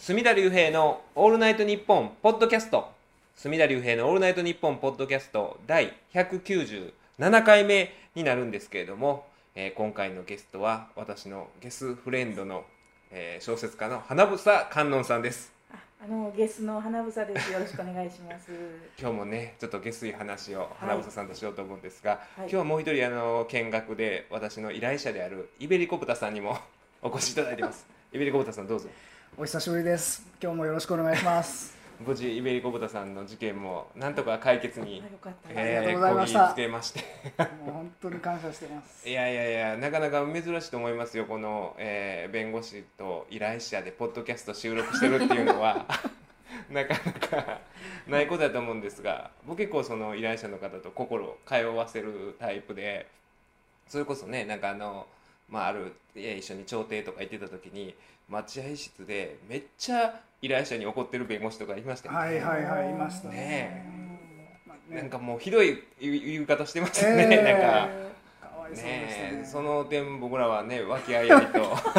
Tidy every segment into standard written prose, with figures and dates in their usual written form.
隅田隆平のオールナイトニッポンポッドキャスト、隅田隆平のオールナイトニッポンポッドキャスト第197回目になるんですけれども、今回のゲストは私のゲスフレンドの、小説家の花房観音さんです。 ゲスの花房です。よろしくお願いします。 今日もねちょっと下水話を花房さんとしようと思うんですが、 はい、 今日はもう一人見学で私の依頼者であるイベリコブタさんにもお越しいただいてます。イベリコブタさんどうぞ。 お久しぶりです。今日もよろしくお願いします。 無事イベリコブタさんの事件もなんとか解決にありがとうございました。 こぎつけましてもう本当に感謝してます。 いやなかなか珍しいと思いますよ。この、弁護士と依頼者でポッドキャスト収録してるっていうのはなかなかないことだと思うんですが、僕結構その依頼者の方と心を通わせるタイプで、それこそねなんかある一緒に調停とか行ってた時に待合室でめっちゃ依頼者に怒ってる弁護士とかいましたよね。 はいいましたね。なんかもうひどい言い方してましたね。なんかかわいそうでしたね。 その点僕らはね和気あいあいと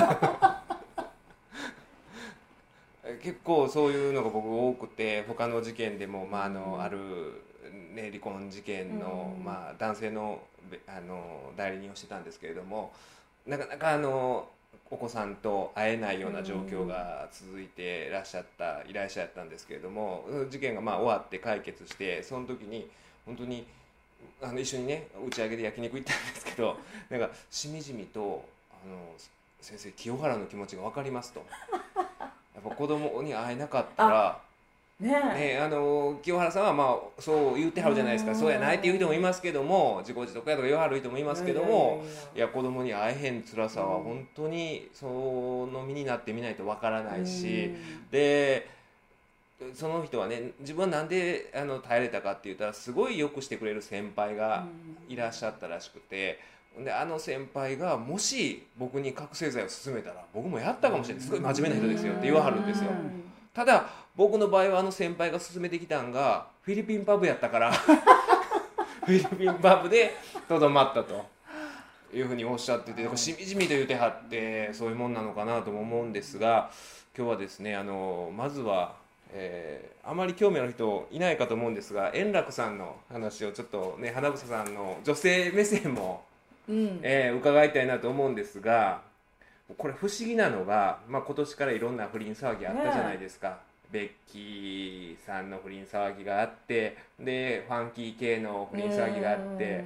結構そういうのが僕多くて、他の事件でも、ある、ね、離婚事件の、男性の、代理人をしてたんですけれども、なかなかお子さんと会えないような状況が続いていらっしゃった依頼者やったんですけれども、事件が終わって解決して、その時に本当に一緒にね打ち上げで焼肉行ったんですけど、なんかしみじみと先生清原の気持ちが分かりますと。やっぱ子供に会えなかったら清原さんはそう言ってはるじゃないですか。そうやないっていう人もいますけども、自己自得やとか言わはる人もいますけども、いや子供に会えへん辛さは本当にその身になってみないと分からないし、でその人はね自分はなんで耐えれたかって言ったら、すごいよくしてくれる先輩がいらっしゃったらしくて、で先輩がもし僕に覚醒剤を勧めたら僕もやったかもしれない、すごい真面目な人ですよって言わはるんですよ。ただ僕の場合は先輩が勧めてきたんがフィリピンパブやったからフィリピンパブでとどまったというふうにおっしゃってて、しみじみと言ってはって、そういうもんなのかなとも思うんですが、今日はですねまずはあまり興味ある人いないかと思うんですが、円楽さんの話をちょっとね花房さんの女性目線も伺いたいなと思うんですが、これ不思議なのが、今年からいろんな不倫騒ぎあったじゃないですか。ベッキーさんの不倫騒ぎがあって、でファンキー系の不倫騒ぎがあって、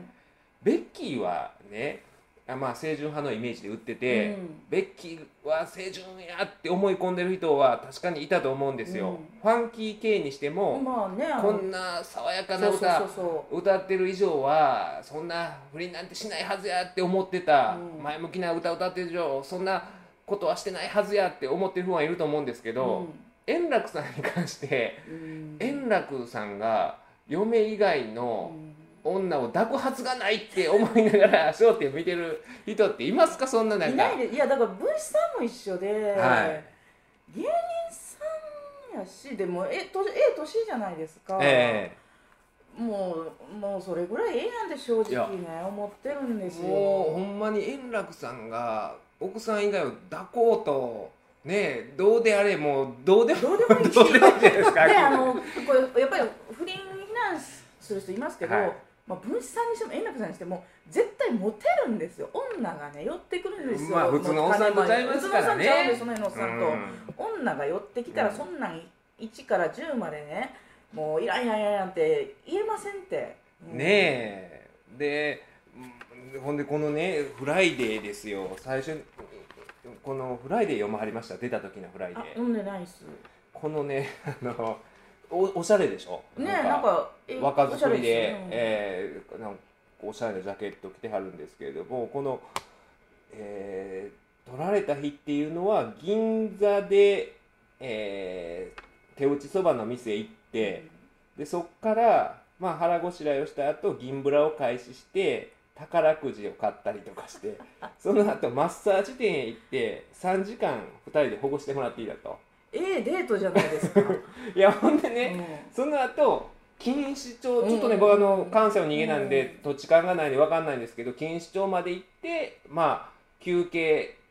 ベッキーはね清純派のイメージで売ってて、ベッキーは清純やって思い込んでる人は確かにいたと思うんですよ。ファンキー系にしても、こんな爽やかな歌歌ってる以上はそんな不倫なんてしないはずやって思ってた、前向きな歌歌ってる以上そんなことはしてないはずやって思ってる人はいると思うんですけど、円楽さんに関して、円楽さんが嫁以外の女を抱くはずがないって思いながら笑点見てる人っていますか？そんななんかいないで。いやだから文枝さんも一緒で、芸人さんやし、でも年じゃないですか。もうそれぐらいやんで正直ね思ってるんですよ。 もうほんまに円楽さんが奥さん以外を抱こうとね、どうであれもうどうでもいいじゃないですか。 でこれやっぱり不倫非難する人いますけど、文枝さんにしても円楽さんにしても絶対モテるんですよ。女がね寄ってくるんですよ。 普通のおっさんとちゃいますからね。 普通のおっさんちゃうんです。その辺のおっさんと、女が寄ってきたらそんなん1から10までね、もういらんって言えませんって、 ねえ。でほんでこのねフライデーですよ。最初このフライデー読まはりました？出た時のフライデー。 読んでないっす。 このねおしゃれでしょ。 なんか若作りでなんかおしゃれなジャケット着てはるんですけれども、この、撮られた日っていうのは銀座で、手打ちそばの店行って、でそっから腹ごしらえをした後銀ブラを開始して宝くじを買ったりとかして、その後マッサージ店へ行って3時間2人で保護してもらっていいだと。 デートじゃないですか。 いやほんでね、その後錦糸町、ちょっとね僕関西の人間なんで土地勘がないんで分かんないんですけど、錦糸町まで行って休憩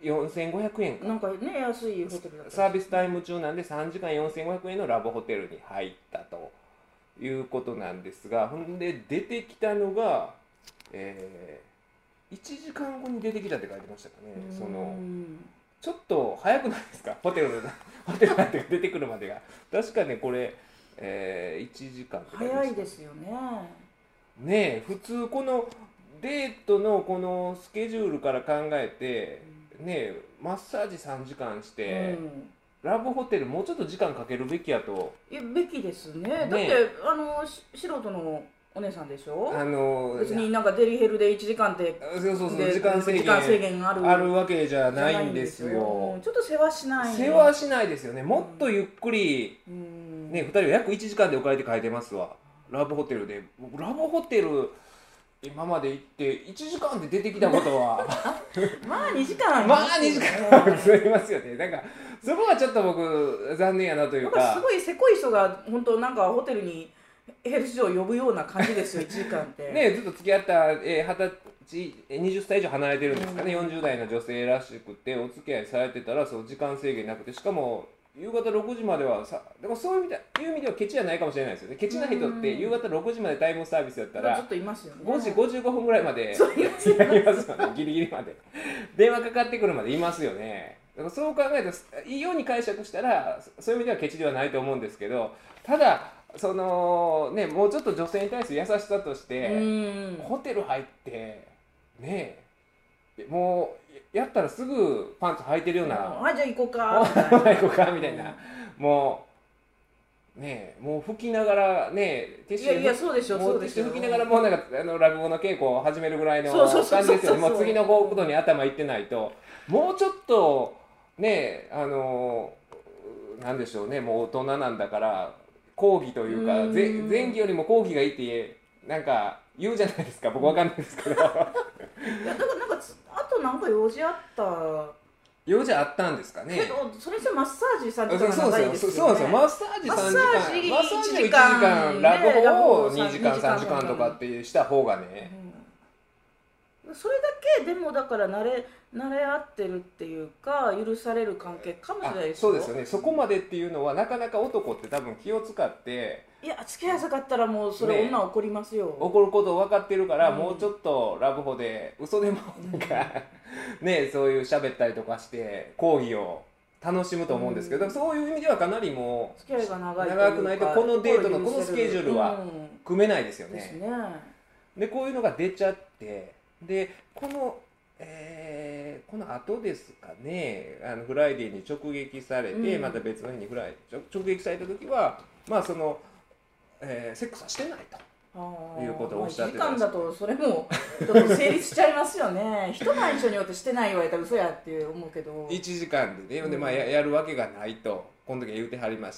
4500円かなんかね安いホテルだったサービスタイム中なんで3時間4500円のラブホテルに入ったということなんですが、ほんで出てきたのが、1時間後に出てきたって書いてましたかね。そのちょっと早くないですか、ホテルなんて出てくるまでが。確かねこれ、1時間って書いてました。 早いですよね。 ねえ、普通このデートのこのスケジュールから考えて、ねえマッサージ3時間して、ラブホテルもうちょっと時間かけるべきやと。 べきですね。だって素人のお姉さんでしょ。別になんかデリヘルで1時間って時間制限あるわけじゃないんですよ。 ちょっと世話しない、 世話しないですよね。もっとゆっくり、ね、2人は約1時間でおかれて書いてますわ。ラブホテルで。ラブホテル今まで行って1時間で出てきたことはまあ2時間まあ2時間は続きますよね。なんかそこはちょっと僕残念やなというか、 すごいせこい人が本当なんかホテルにヘルス場を呼ぶような感じですよ1時間ってね、ずっと付き合った、20歳以上離れてるんですかね、40代の女性らしくてお付き合いされてたらそう時間制限なくて、しかも夕方6時まではさ、でもそういう意味ではケチじゃないかもしれないですよね。ケチな人って夕方6時までタイムサービスやったらちょっといますよね。 5時55分ぐらいまでやりますよね。ギリギリまで電話かかってくるまでいますよね。だからそう考えるといいように解釈したらそういう意味ではケチではないと思うんですけど、ただそのね、もうちょっと女性に対する優しさとしてホテル入ってね、もうやったらすぐパンツ履いてるような、 じゃあ行こうかみたいな、もうね、もう吹きながらね、ティッシュ吹きながらもうなんか落語の稽古を始めるぐらいの感じですよね。もう次のことに頭いってないと、もうちょっとね、なんでしょうね、もう大人なんだから講義というか前戯よりも講義がいいってなんか言うじゃないですか。僕わかんないですけどいやだからなんかあとなんか用事あったんですかね。 けどそれじゃマッサージ3時間長いですよね。 そうですよ。マッサージ3時間、マッサージを1時間、ラブホを2時間3時間とかってした方がね、 それだけでもだから慣れ合ってるっていうか許される関係かもしれないですよ。 そうですよね。そこまでっていうのはなかなか男って多分気を使って、 いや付き合い浅かったらもうそれ女怒りますよ。 怒ることを分かってるから、もうちょっとラブホで嘘でもなんかね、そういう喋ったりとかして講義を楽しむと思うんですけど、そういう意味ではかなりもう付き合いが長くないとこのデートのこのスケジュールは組めないですよね。でこういうのが出ちゃって、でこの後ですかね、フライデーに直撃されて、また別の日に直撃された時はまあその、セックスはしてないということをおっしゃってたんです。 時間だとそれもちょっと成立しちゃいますよね。人の印象によってしてない言われたら嘘やって思うけど、 1時間でね、でまあやるわけがないとこの時は言うてはりまして、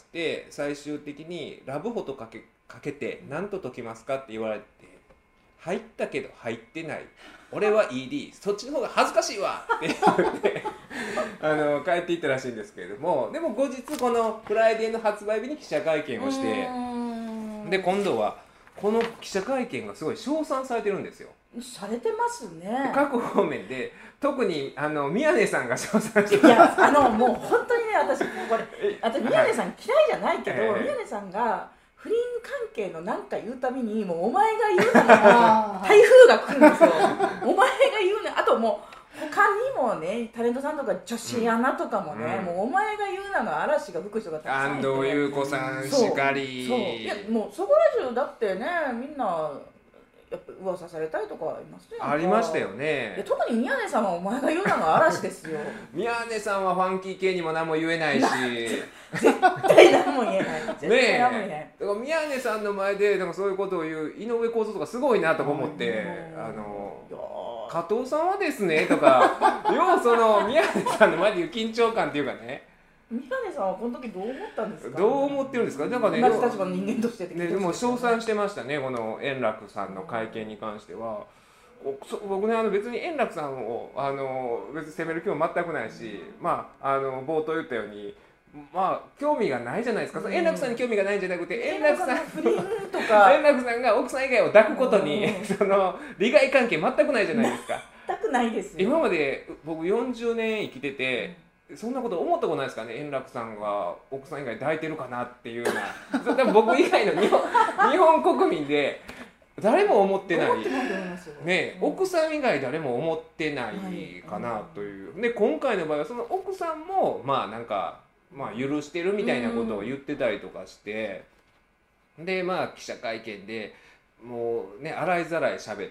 最終的にラブホとかけて何と解きますかって言われて、入ったけど入ってない、俺は ED、 そっちの方が恥ずかしいわって言って帰っていったらしいんですけれども、でも後日このフライデーの発売日に記者会見をして、で今度はこの記者会見がすごい称賛されてるんですよ。 されてますね。 各方面で特に宮根さんが称賛していやもう本当にね、私宮根さん嫌いじゃないけど、宮根さんが不倫関係の何か言うたびにもうお前が言うなら台風が来るんですよお前が言うな、あともう他にもねタレントさんとか女子アナとかもね、もうお前が言うなの嵐が吹く人がたくさんいて、 安藤優子さんしかり、 いやもうそこら中だってね、みんなやっぱ噂されたりとかありますよ。 ありましたよね。 いや特に宮根さんはお前が言うなの嵐ですよ宮根さんはファンキー系にも何も言えないし絶対何も言えない絶対何も言えない、 ね、だから宮根さんの前でなんかそういうことを言う井上公造とかすごいなと思って、加藤さんはですねとか要その宮根さんの前で言う緊張感っていうかね、 宮根さんはこの時どう思ったんですか。 どう思ってるんですか。なんかね、 同じ立場の人間としてね、でも称賛してましたね、この円楽さんの会見に関しては。僕ね、別に円楽さんを別に責める気も全くないし、まあ冒頭言ったように、まあ興味がないじゃないですか。円楽さんに興味がないんじゃなくて、円楽さんが奥さん以外を抱くことにその利害関係全くないじゃないですか。 全くないですよ。 今まで僕40年生きてて、そんなこと思ったことないですかね。円楽さんが奥さん以外抱いてるかなっていうようなそれ多分僕以外の日本国民で誰も思ってない思ってないと思いますよね、奥さん以外誰も思ってないかなという、で今回の場合はその奥さんもまあなんか、まあ、許してるみたいなことを言ってたりとかして、でまあ記者会見でもうね洗いざらい喋って、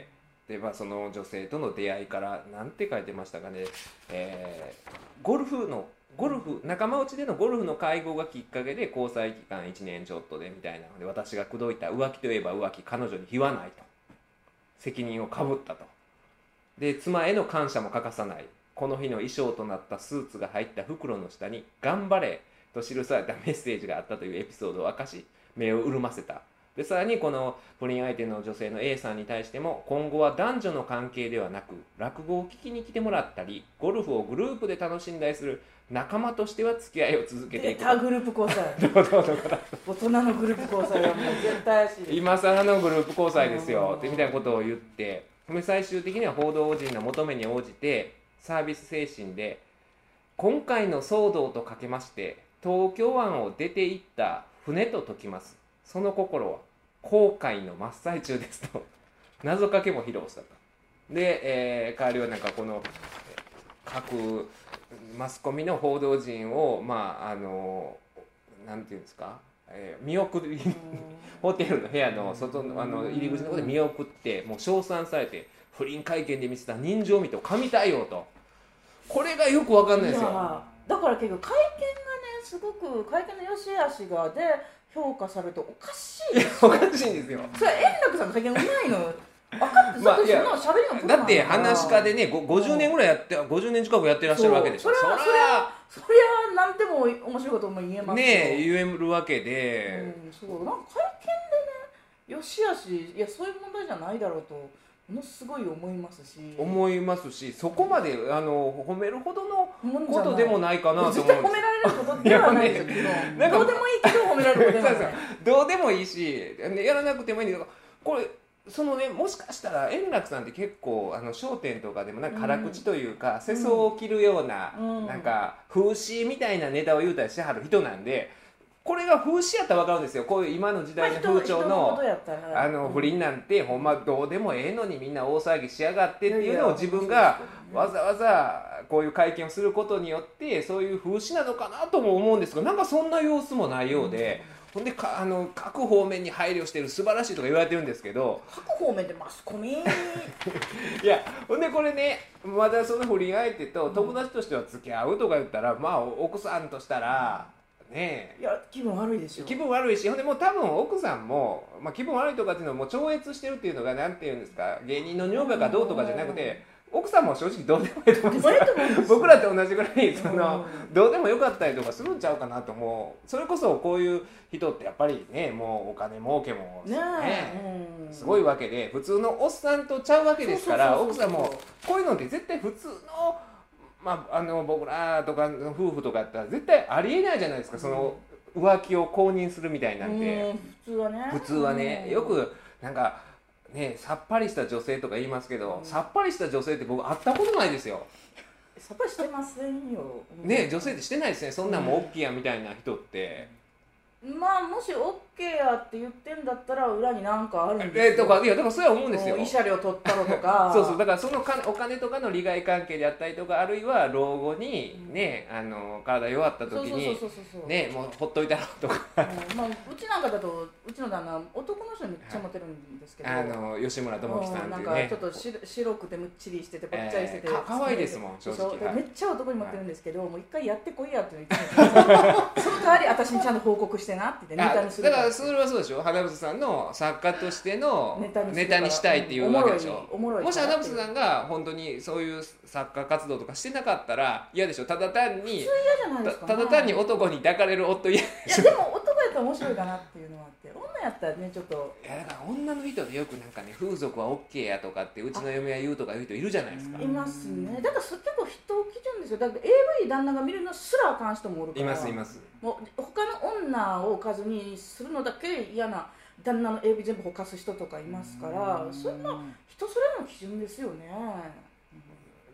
でまあその女性との出会いからなんて書いてましたかね、ゴルフ仲間内でのゴルフの会合がきっかけで交際期間1年ちょっとでみたいなので、私が口説いた浮気といえば浮気、彼女に非はないと責任をかぶったと、で妻への感謝も欠かさない、この日の衣装となったスーツが入った袋の下に頑張れと記されたメッセージがあったというエピソードを明かし目を潤ませた。でさらにこの不倫相手の女性の A さんに対しても、今後は男女の関係ではなく落語を聞きに来てもらったりゴルフをグループで楽しんだりする仲間としては付き合いを続けていく。 グループ交際大人のグループ交際はもう絶対怪しい。 今更のグループ交際ですよってみたいなことを言って、最終的には報道陣の求めに応じてサービス精神で、今回の騒動とかけまして東京湾を出て行った船と解きます。その心は後悔の真っ最中ですと謎かけも披露したと。で、代わりはなんかこの各マスコミの報道陣をなんていうんですか、見送りホテルの部屋の外の入り口のところで見送って、もう称賛されて、不倫会見で見せた人情味と神対応と、これがよく分かんないですよ。 だから結構会見がね、すごく会見の良し悪しがで評価されるとおかしいですよ。 おかしいんですよ。 それ円楽さんの会見うまいの分かって、その喋りのプロだって話し家でね、50年ぐらいやって、50年近くやってらっしゃるわけでしょ。 そりゃ何でも面白いことも言えますよね、言えるわけで、 そうなんか会見でね、よし悪し、いやそういう問題じゃないだろうとものすごい思いますし、そこまで褒めるほどのことでもないかなと思うんです。 絶対褒められることではないですけど、どうでもいいけど褒められることではない。 どうでもいいし、やらなくてもいいんだけど、これそのね、もしかしたら円楽さんって結構笑点とかでもなんか辛口というか、世相を切るような、なんか風刺みたいなネタを言うたりしはる人なんで、これが風刺やったら分かるんですよ。こういう今の時代の風潮の不倫なんてほんまどうでもええのにみんな大騒ぎしやがってっていうのを自分がわざわざこういう会見をすることによってそういう風刺なのかなとも思うんですが、なんかそんな様子もないようで、ほんで各方面に配慮してる素晴らしいとか言われてるんですけど、 各方面でマスコミいや、ほんでこれね、まだその不倫相手と友達としては付き合うとか言ったら、まあ奥さんとしたらねえ、 いや気分悪いですよ。 気分悪いし、ほんでもう多分奥さんも、気分悪いとかっていうのをもう超越してるっていうのがなんていうんですか、芸人の女房がどうとかじゃなくて、奥さんも正直どうでもいいと思うんですよ。僕らと同じぐらいどうでもよかったりとかするんちゃうかなと思う。それこそこういう人ってやっぱりね、もうお金儲けもすごいわけで、普通のおっさんとちゃうわけですから、奥さんもこういうのって絶対普通の僕らとかの夫婦とかやったら絶対ありえないじゃないですか、その浮気を公認するみたいなんて。普通はね、よくなんかね、さっぱりした女性とか言いますけど、さっぱりした女性って僕会ったことないですよ。 さっぱりしてませんよ。 ね、女性ってしてないですね。そんなんも OK やみたいな人って。 もし OK やって言ってんだったら裏に何かあるんですよ。 いやだからそうは思うんですよ。 慰謝料取ったろとかそうだからそのお金とかの利害関係であったりとか、あるいは老後にね、体弱った時にね、もうほっといたろとかうちなんかだと、うちの旦那男の人めっちゃモテるんですけど、 吉村智樹さんっていうね、 なんかちょっと白くてむっちりしててぽっちゃりしてて可愛いですもん正直。 めっちゃ男にモテるんですけど、もう一回やってこいやって言ってその代わり私にちゃんと報告してなって言ってネタにするだからそれはそうでしょ。花房さんの作家としてのネタにしたいっていうわけでしょ。もし花房さんが本当にそういう作家活動とかしてなかったら嫌でしょ。ただ単に男に抱かれる夫嫌でしょ。 いやでも男やったら面白いかなっていうのはあって、女やったらねちょっと、 いやだから女の人でよくなんかね、風俗は OK やとかってうちの嫁は言うとかいう人いるじゃないですか。 いますね。だから結構人を基準ですよ。だから AV 旦那が見るのすらあかん人もおるから。 いますもう他の女をおかずにするのだけ嫌な旦那の AV 全部ほかす人とかいますから、そんな人それぞれの基準ですよね。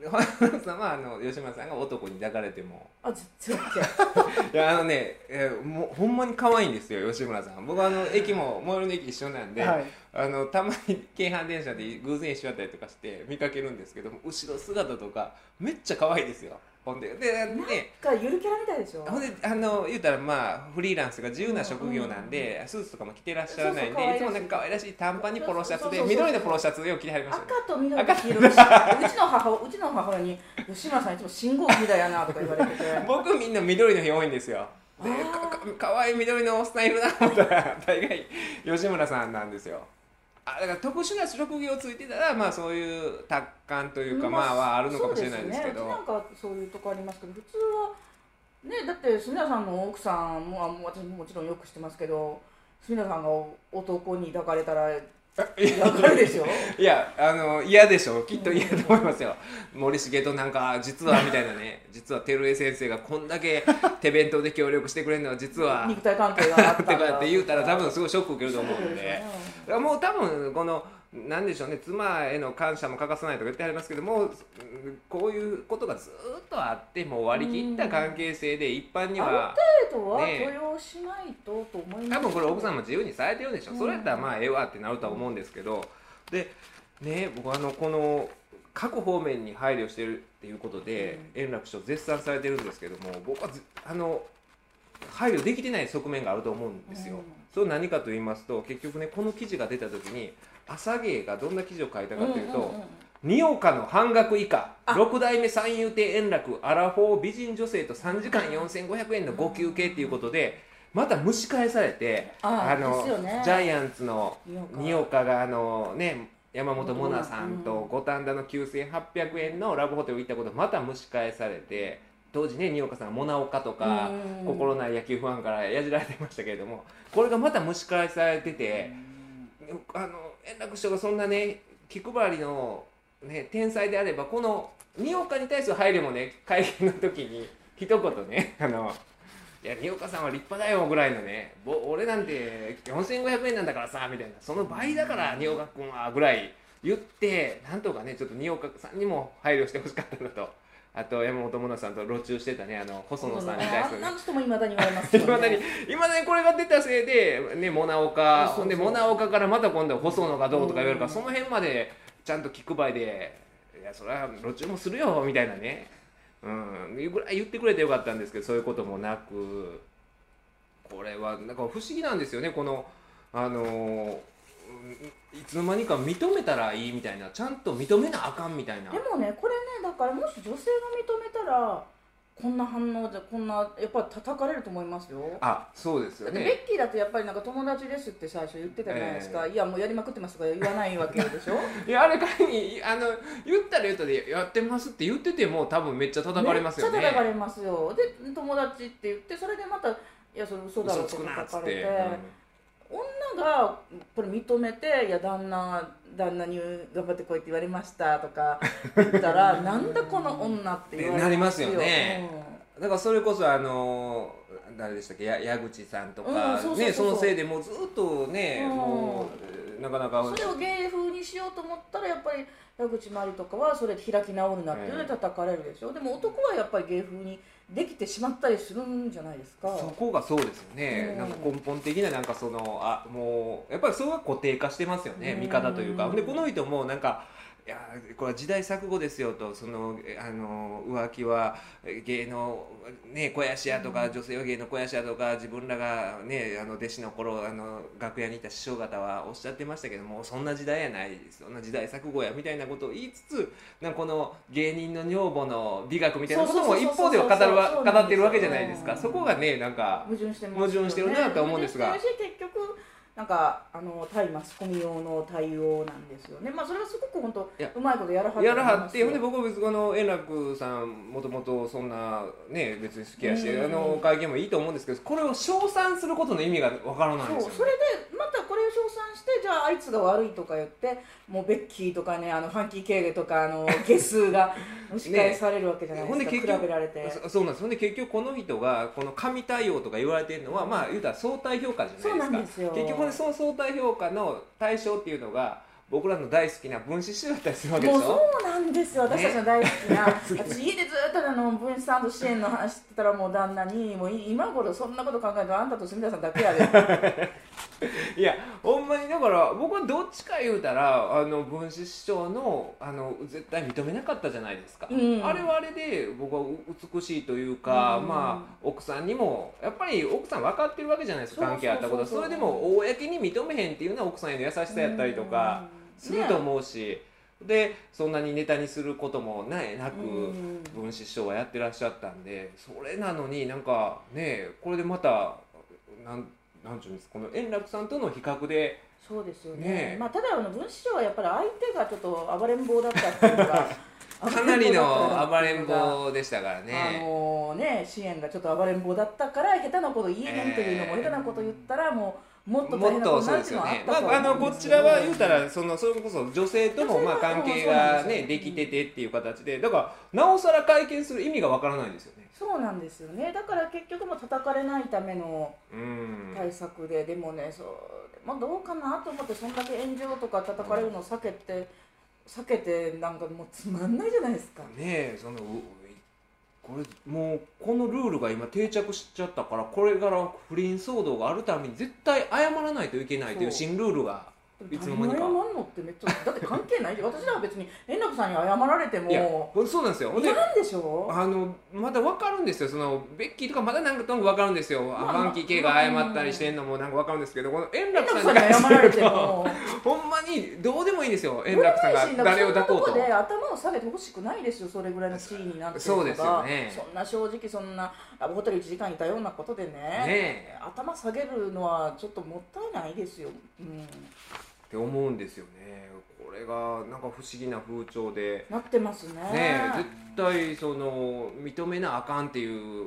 さんは吉村さんが男に抱かれても全然いやもうほんまに可愛いんですよ吉村さん。僕駅も最寄りの駅一緒なんで、 はい、 たまに京阪電車で偶然一緒だったりとかして見かけるんですけども、後ろ姿とかめっちゃ可愛いですよ。ほんでなんかゆるキャラみたいでしょ。 ほんで言うたらまあフリーランスが自由な職業なんで、スーツとかも着てらっしゃらないんで、いつもなんか可愛らしい短パンにポロシャツで緑のポロシャツを着てはりましたね。 赤と緑と黄色でうちの母親に吉村さんいつも信号機みたいやなとか言われてて僕みんな緑の日多いんですよ。でかわいい緑のおっさんいるなと思ったら大概吉村さんなんですよ。だから特殊な職業ついてたらまあそういう達観というかまあはあるのかもしれないですけど、 そうですね、なんかそういうとこありますけど、普通はね、だって住田さんの奥さんも私ももちろんよく知ってますけど、住田さんが男に抱かれたら抱かれるでしょ。 いや嫌でしょ、きっと嫌と思いますよ。森重となんか実はみたいなね実は照江先生がこんだけ手弁当で協力してくれるのは実は肉体関係があったんだってかって言うたら多分すごいショック受けると思うんで、もう多分このなんでしょうね、妻への感謝も欠かさないとか言ってありますけども、こういうことがずっとあってもう割り切った関係性で一般にはある程度は許容しないと思います。 多分これ奥さんも自由にされてるんでしょ、それやったらまあええわってなるとは思うんですけど、でね、僕はこの各方面に配慮してるっていうことで円楽師匠絶賛されてるんですけども、僕は配慮できてない側面があると思うんですよ。それは何かと言いますと、結局ねこの記事が出た時に朝芸がどんな記事を書いたかというと、二岡の半額以下6代目三遊亭円楽アラフォー美人女性と3時間4500円のご休憩ということでまた蒸し返されて、 ですよね、 ジャイアンツの二岡が山本モナさんと五反田の9800円のラブホテル行ったことまた蒸し返されて、当時ね二岡さんがモナオカとか心ない野球ファンからやじられてましたけれども、これがまた蒸し返されてて、円楽師匠がそんなね気配りの、ね、天才であればこの二岡に対する配慮もね会見の時に一言ねいや二岡さんは立派だよぐらいのね、俺なんて4500円なんだからさみたいな、その倍だから二岡君はぐらい言ってなんとかねちょっと二岡さんにも配慮してほしかったのと、あと山本モナさんと路駐してたね細野さんに対する、 あんな人もいまだに言われますよね。 いまだにこれが出たせいでねモナオカほんでモナオカからまた今度細野がどうとか言われるから、その辺までちゃんと気配りでいやそれは路駐もするよみたいなね、ぐらい言ってくれてよかったんですけど、そういうこともなく、これはなんか不思議なんですよね。このいつの間にか認めたらいいみたいな、ちゃんと認めなあかんみたいな。 でもねこれね、だからもし女性が認めたらこんな反応でこんなやっぱり叩かれると思いますよ。 そうですよね。 ベッキーだってやっぱりなんか友達ですって最初言ってたじゃないですか、いやもうやりまくってますとか言わないわけでしょいやあれ仮に言ったら言ったでやってますって言ってても多分めっちゃ叩かれますよね。 めっちゃ叩かれますよ。で友達って言ってそれでまたいやそれ嘘だろとか書かれて、女がこれ認めていや旦那に頑張ってこいって言われましたとか言ったらなんだこの女って言われなりますよね、だからそれこそ誰でしたっけ矢口さんとかそのせいでもうずっとね、もうなかなかそれを芸風にしようと思ったらやっぱり矢口真理とかはそれで開き直るなっていうので叩かれるでしょ、でも男はやっぱり芸風にできてしまったりするんじゃないですか。 そこがそうですよね、なんか根本的ななんかもうやっぱりそれは固定化してますよね、見方というか。でこの人もなんかいやこれは時代錯誤ですよと、浮気は芸の、ね、肥やしやとか、女性は芸の肥やしやとか自分らが、ね、弟子の頃楽屋にいた師匠方はおっしゃってましたけども、そんな時代やない、そんな時代錯誤やみたいなことを言いつつ、なんかこの芸人の女房の美学みたいなことも一方では語ってるわけじゃないですか。そこがねなんか矛盾してるなと思うんですが、 結局なんか対マスコミ用の対応なんですよね。それはすごく本当うまいことやらはってほんで僕は別に円楽さんもともとそんなね別に好きやしお会見もいいと思うんですけど、これを称賛することの意味がわからないんですよ、ね。 それでまたこれを称賛してじゃああいつが悪いとか言ってもうベッキーとかねファンキー系とか下数が蒸し返されるわけじゃないですか、比べられて。 そうなんです。ほんで結局この人がこの神対応とか言われてるのは言うたら相対評価じゃないですか。 そうなんですよ。 結局その相対評価の対象っていうのが僕らの大好きな分子師匠だったりするわけでしょ。 もうそうなんですよ、私たちの大好きな、私家でずっと分子サンド支援の話してたら、もう旦那にもう今頃そんなこと考えるとあんたと住田さんだけやでいやほんまにだから僕はどっちか言うたら分子師匠の絶対認めなかったじゃないですか、あれはあれで僕は美しいというか、まあ奥さんにもやっぱり奥さん分かってるわけじゃないですか、関係あったことは。それでも公に認めへんっていうのは奥さんへの優しさやったりとかすると思うし、でそんなにネタにすることもなく分子師匠はやってらっしゃったんで、それなのになんかねこれでまたなんていうんですか、この円楽さんとの比較で。 そうですよね。まあただ分子師匠はやっぱり相手がちょっと暴れん坊だったっていうかかなりの暴れん坊でしたからね。 支援がちょっと暴れん坊だったから下手なこと言えへんというのも、下手なこと言ったらもっと大変なことになるっていうのはあったと思うんですよね。 こちらは言うたらそれこそ女性とも関係がねできててっていう形で、だからなおさら会見する意味がわからないんですよね。 そうなんですよね。だから結局も叩かれないための対策で、でもね、どうかなと思って、そんだけ炎上とか叩かれるのを避けてなんかもうつまんないじゃないですか。 ねえ、これもうこのルールが今定着しちゃったから、これから不倫騒動があるために絶対謝らないといけないという新ルールがいつの間にか。 謝るのってめっちゃだって関係ないで私らは別に円楽さんに謝られても、いやそうなんですよ。 嫌なんでしょ。 まだ分かるんですよ、ベッキーとかまだなんかとも分かるんですよ。ファンキー系が謝ったりしてんのもなんか分かるんですけど、この円楽さんに謝られてもほんまにどうでもいいんですよ、円楽さんが誰を抱こうと。 そんなとこで頭を下げてほしくないですよ、それぐらいの地位になってるとか。 そうですよね。 そんな正直そんなホテル1時間いたようなことでね頭下げるのはちょっともったいないですよ。 って思うんですよね。これがなんか不思議な風潮でなってますね。 絶対認めなあかんっていう、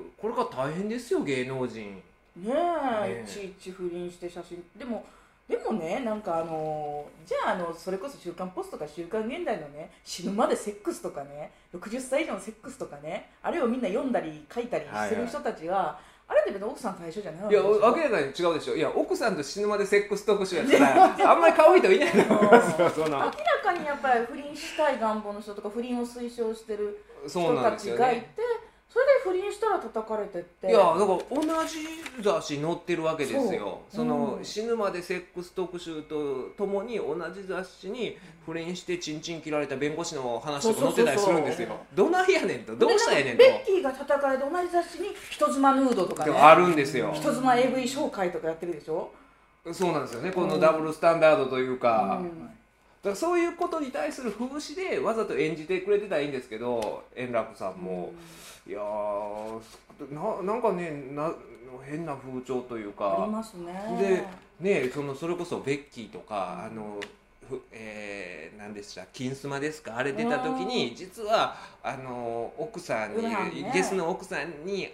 これが大変ですよ、芸能人いちいち不倫して写真でもね、なんかじゃあそれこそ週刊ポストとか週刊現代のね、死ぬまでセックスとかね、60歳以上のセックスとかね、あれをみんな読んだり書いたりしてる人たちは、あれって別に奥さん対象じゃないわけでしょ。 いや明らかに違うでしょ。いや奥さんと死ぬまでセックス特集やったらあんまり買う人いないと思いますよ。 明らかにやっぱり不倫したい願望の人とか不倫を推奨してる人たちがいて、それで不倫したら叩かれてって、 いやだから同じ雑誌に載ってるわけですよ。死ぬまでセックス特集とともに同じ雑誌に不倫してチンチン切られた弁護士の話とか載ってたりするんですよ。どないやねんと、どうしたやねんと。 ベッキーが叩かれて同じ雑誌に人妻ヌードとかねあるんですよ。 人妻 AV 紹介とかやってるでしょ。 そうなんですよね、このダブルスタンダードというか、だからそういうことに対する風刺でわざと演じてくれてたらいいんですけど、円楽さんも、いやなんかね変な風潮というかありますね。 でそれこそベッキーとか何でした金スマですか、あれ出た時に実は奥さんに、ゲスの奥さんに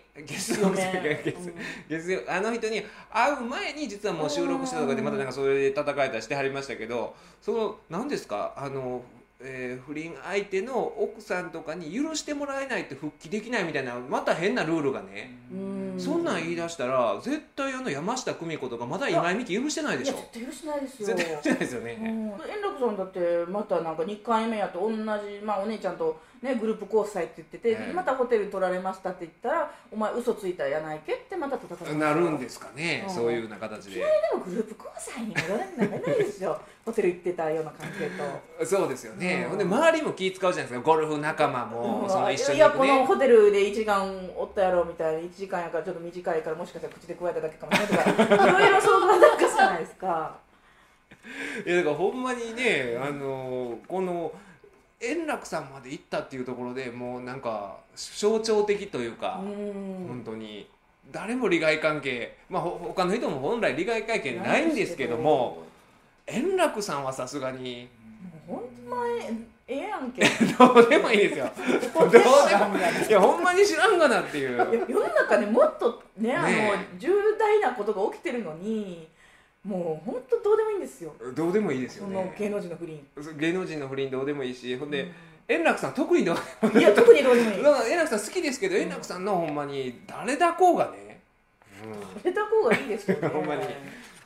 あの人に会う前に実はもう収録してたとかでまたなんかそれで叩かれたりしてはりましたけど、何ですか不倫相手の奥さんとかに許してもらえないと復帰できないみたいなまた変なルールがね、そんなん言い出したら絶対山下久美子とかまだ今井美樹許してないでしょ。 いや絶対許してないですよ。 絶対許してないですよね。 円楽さんだってまたなんか2回目やと同じ、お姉ちゃんと、ね、グループ交際って言ってて、またホテル取られましたって言ったらお前嘘ついたやないけってまた叩かれるなるんですかね、そういうような形で。 でもグループ交際に戻らないですよホテル行ってたような関係と。 そうですよね。ほんで周りも気使うじゃないですか、ゴルフ仲間も一緒に、 いやこのホテルで1時間おったやろみたいな、1時間やからちょっと短いからもしかしたら口で加えただけかもしれないとかいろいろ想像なんかじゃないですか。 いやだからほんまにねこの円楽さんまで行ったっていうところでもうなんか象徴的というか、本当に誰も利害関係、他の人も本来利害関係ないんですけども、円楽さんはさすがにほんまええやんけどうでもいいですよどうでもいやほんまに知らんがなっていう。 世の中ねもっとね重大なことが起きてるのにもう本当どうでもいいんですよ。 どうでもいいですよね。 その芸能人の不倫、 芸能人の不倫どうでもいいし、ほんで、円楽さん特にどうでもいい。 いや特にどうでもいい。 円楽さん好きですけど、円楽さんのほんまに誰だこうがね、 誰だこうがいいですよねほんまに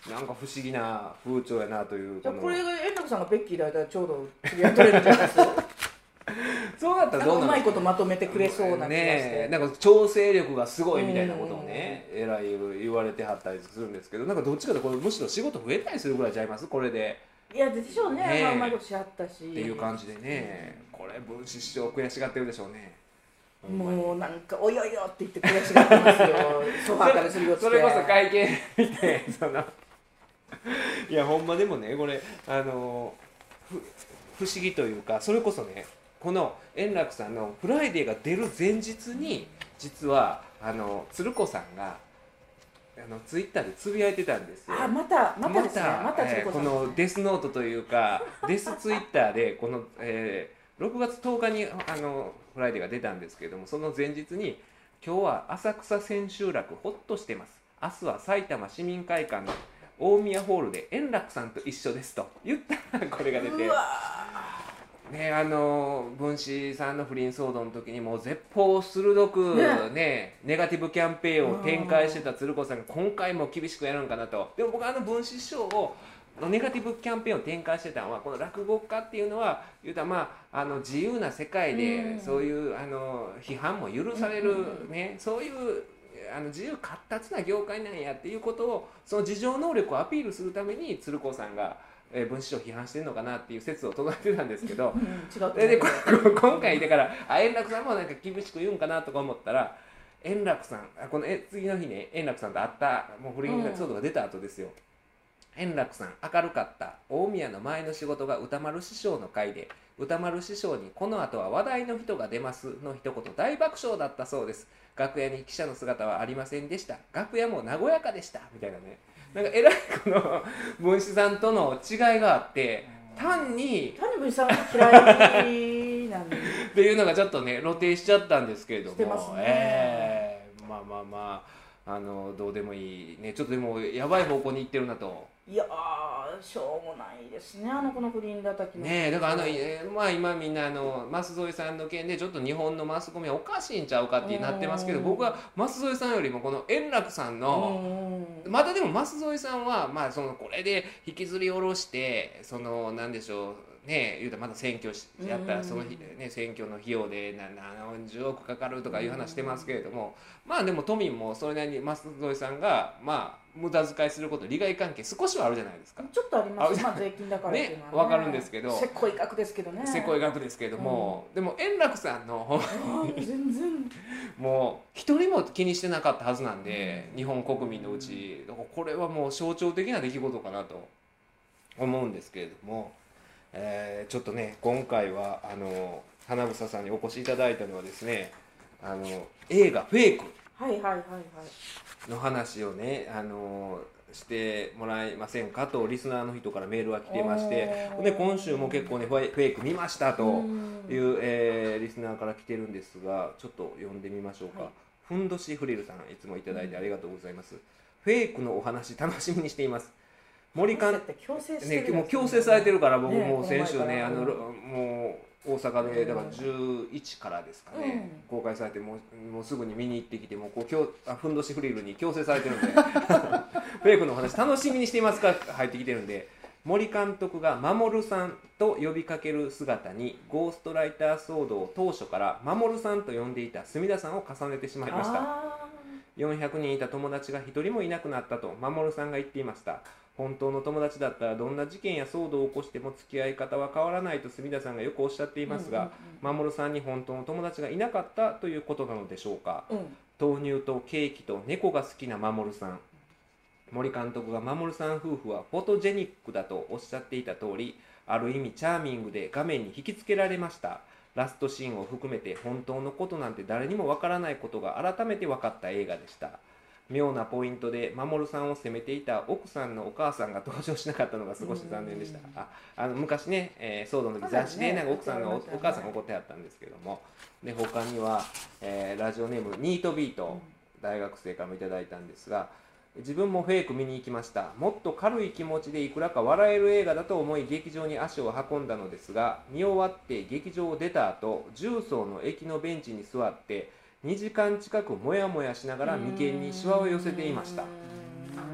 なんか不思議な風潮やなという。 じゃあこれが円楽さんがベッキーだったらちょうど釣り合い取れるんじゃないですか。 そうだったらどうなんですか。 うまいことまとめてくれそうな気がして、 ね、なんか調整力がすごいみたいなことをね、えらい言われてはったりするんですけど、なんかどっちかとこれむしろ仕事増えたりするぐらいちゃいますこれで。 いやでしょうね、まあうまいことしあったしっていう感じでね、これ文枝師匠悔しがってるでしょうね。 もうなんかおよよって言って悔しがってますよ。ソファーからすりをつけそれこそ会見見ていやほんまでもねこれ不思議というか、それこそねこの円楽さんのフライデーが出る前日に実は鶴子さんがツイッターでつぶやいてたんですよ。 またですね、また鶴子さん、 このデスノートというかデスツイッターでこの、6月10日にフライデーが出たんですけれども、その前日に今日は浅草千秋楽ほっとしてます、明日は埼玉市民会館の大宮ホールで円楽さんと一緒ですと言ったらこれが出て、ね、文枝さんの不倫騒動の時にもう絶法鋭く、ね、ネガティブキャンペーンを展開してた鶴子さんが今回も厳しくやるんかなと。でも僕文枝師匠をネガティブキャンペーンを展開してたのは、この落語家っていうのは言うたら、自由な世界でそういう批判も許される、ね、そういう自由闊達な業界なんやっていうことを、その自浄能力をアピールするために鶴子さんが文枝師匠を批判してるのかなっていう説を唱えてたんですけど、で今回だから円楽さんもなんか厳しく言うんかなとか思ったら、円楽さんこの次の日ね、円楽さんと会ったもう不倫騒動が出た後ですよ。円楽さん明るかった、大宮の前の仕事が歌丸師匠の会で、歌丸師匠にこの後は話題の人が出ますの一言大爆笑だったそうです。楽屋に記者の姿はありませんでした、楽屋も和やかでしたみたいなね、なんかえらいこの文枝さんとの違いがあって、単に文枝さんが嫌いなんでっていうのがちょっとね露呈しちゃったんですけれども、 してますね、 まあどうでもいいね、ちょっとでもやばい方向に行ってるなと。 いやしょうもないですね、この不倫叩きのね。だから今みんな舛添さんの件でちょっと日本のマスコミはおかしいんちゃうかってなってますけど、僕は舛添さんよりもこの円楽さんのまたでも舛添さんはこれで引きずり下ろしてなんでしょうね、言うたらまだ選挙やったらその日、ね、選挙の費用で何十億かかるとかいう話してますけれども、でも都民もそれなりに舛添さんが無駄遣いすること利害関係少しはあるじゃないですか。 ちょっとあります、税金だからっていうのはね、分かるんですけど、 せこい額ですけどね、 せこい額ですけども、でも円楽さんの全然もう一人も気にしてなかったはずなんで、日本国民のうちこれはもう象徴的な出来事かなと思うんですけれども、ちょっとね今回は花房さんにお越しいただいたのはですね、映画フェイクの話をねしてもらえませんかとリスナーの人からメールが来てまして、で今週も結構ねフェイク見ましたという、リスナーから来てるんですが、ちょっと読んでみましょうか。ふんどしフリルさん、いつもいただいてありがとうございます。フェイクのお話楽しみにしています。森監督もう強制されてるから、僕もう先週ねもう大阪でだから11からですかね、公開されてもうすぐに見に行ってきて、もうふんどしフリルに強制されてるんでフェイクのお話楽しみにしていますか入ってきてるんで、森監督が守さんと呼びかける姿にゴーストライター騒動を当初から守さんと呼んでいた隅田さんを重ねてしまいました。400人いた友達が1人もいなくなったと守さんが言っていました。本当の友達だったらどんな事件や騒動を起こしても付き合い方は変わらないと隅田さんがよくおっしゃっていますが、守さんに本当の友達がいなかったということなのでしょうか。豆乳とケーキと猫が好きな守さん。森監督が守さん夫婦はフォトジェニックだとおっしゃっていた通り、ある意味チャーミングで画面に引きつけられました。ラストシーンを含めて本当のことなんて誰にもわからないことが改めて分かった映画でした。妙なポイントで守さんを責めていた奥さんのお母さんが登場しなかったのが少し残念でした。昔ね、騒動の時雑誌でなんか奥さんがお母さんが怒ってあったんですけども、で他には、ラジオネームニートビート、大学生からもいただいたんですが、自分もフェイク見に行きました。もっと軽い気持ちでいくらか笑える映画だと思い劇場に足を運んだのですが、見終わって劇場を出た後、重曹の駅のベンチに座って2時間近くモヤモヤしながら眉間にシワを寄せていました。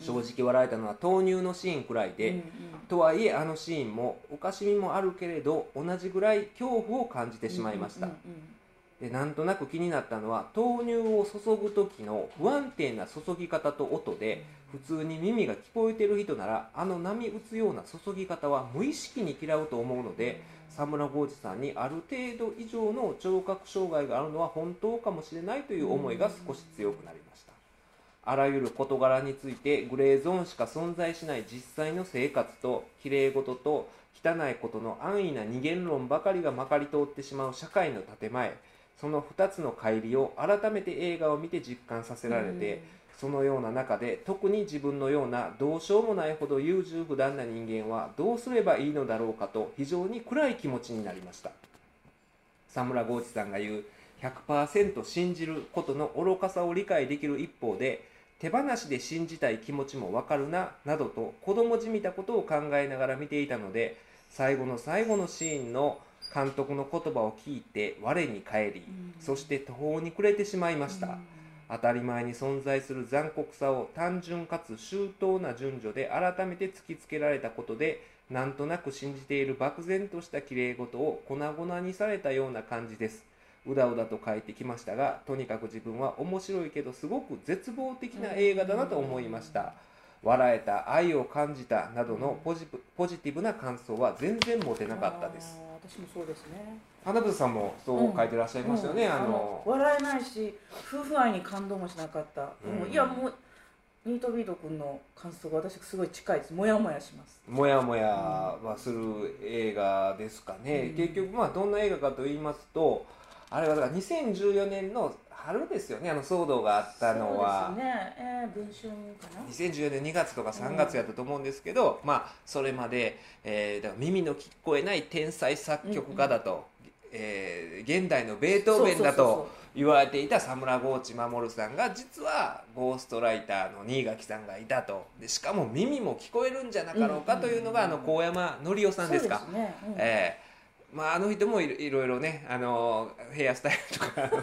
正直笑えたのは豆乳のシーンくらいで、とはいえあのシーンもおかしみもあるけれど同じぐらい恐怖を感じてしまいました。でなんとなく気になったのは豆乳を注ぐ時の不安定な注ぎ方と音で、普通に耳が聞こえてる人ならあの波打つような注ぎ方は無意識に嫌うと思うので、佐村豪司さんにある程度以上の聴覚障害があるのは本当かもしれないという思いが少し強くなりました。あらゆる事柄についてグレーゾーンしか存在しない実際の生活と綺麗事と汚いことの安易な二元論ばかりがまかり通ってしまう社会の建前、その2つの乖離を改めて映画を見て実感させられて、そのような中で特に自分のようなどうしようもないほど優柔不断な人間はどうすればいいのだろうかと非常に暗い気持ちになりました。佐村豪司さんが言う 100% 信じることの愚かさを理解できる一方で、手放しで信じたい気持ちもわかるななどと子供じみたことを考えながら見ていたので、最後の最後のシーンの監督の言葉を聞いて我に返り、そして途方に暮れてしまいました。当たり前に存在する残酷さを単純かつ周到な順序で改めて突きつけられたことで、なんとなく信じている漠然とした綺麗事を粉々にされたような感じです。うだうだと書いてきましたが、とにかく自分は面白いけどすごく絶望的な映画だなと思いました。笑えた、愛を感じたなどのポジティブな感想は全然持てなかったです。 私もそうですね。 花房さんもそう書いてらっしゃいましたよね。 笑えないし夫婦愛に感動もしなかった、いやもうニートビート君の感想が私すごい近いです。もやもやします。 もやもやはする映画ですかね。結局どんな映画かと言いますと、あれはだから2014年の春ですよね。騒動があったのはそうですね、文春かな、 2014年2月とか3月やったと思うんですけど、それまで、だから耳の聞こえない天才作曲家だと、現代のベートーベンだと言われていた佐村豪司守さんが実はゴーストライターの新垣さんがいたと。でしかも耳も聞こえるんじゃなかろうかというのが高山紀夫さんですか。あの人もいろいろね、ヘアスタイルとか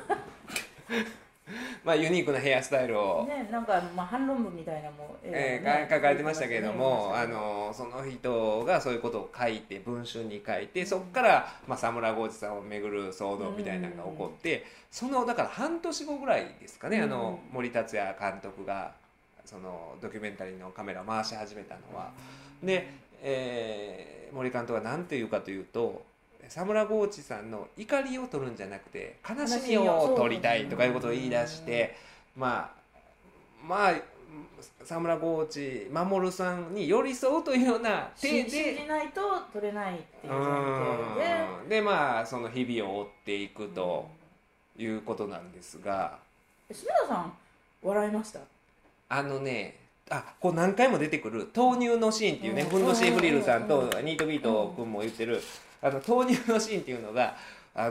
ユニークなヘアスタイルを、 なんか反論文みたいなのも、 書かれてましたけれども、その人がそういうことを書いて文春に書いて、そこから佐村豪司さんをめぐる騒動みたいなのが起こって、そのだから半年後ぐらいですかね、森達也監督がそのドキュメンタリーのカメラを回し始めたのは。で、森監督は何て言うかというと、佐村豪司さんの怒りを取るんじゃなくて悲しみを取りたいとかいうことを言い出して、佐村豪司守さんに寄り添うというような手で信じないと取れないっていう前提でその日々を追っていくということなんですが、 住田さん笑いました？ こう何回も出てくる豆乳のシーンっていうね、ふんどしエブリルさんとニートビート君も言ってる豆乳のシーンっていうのがあ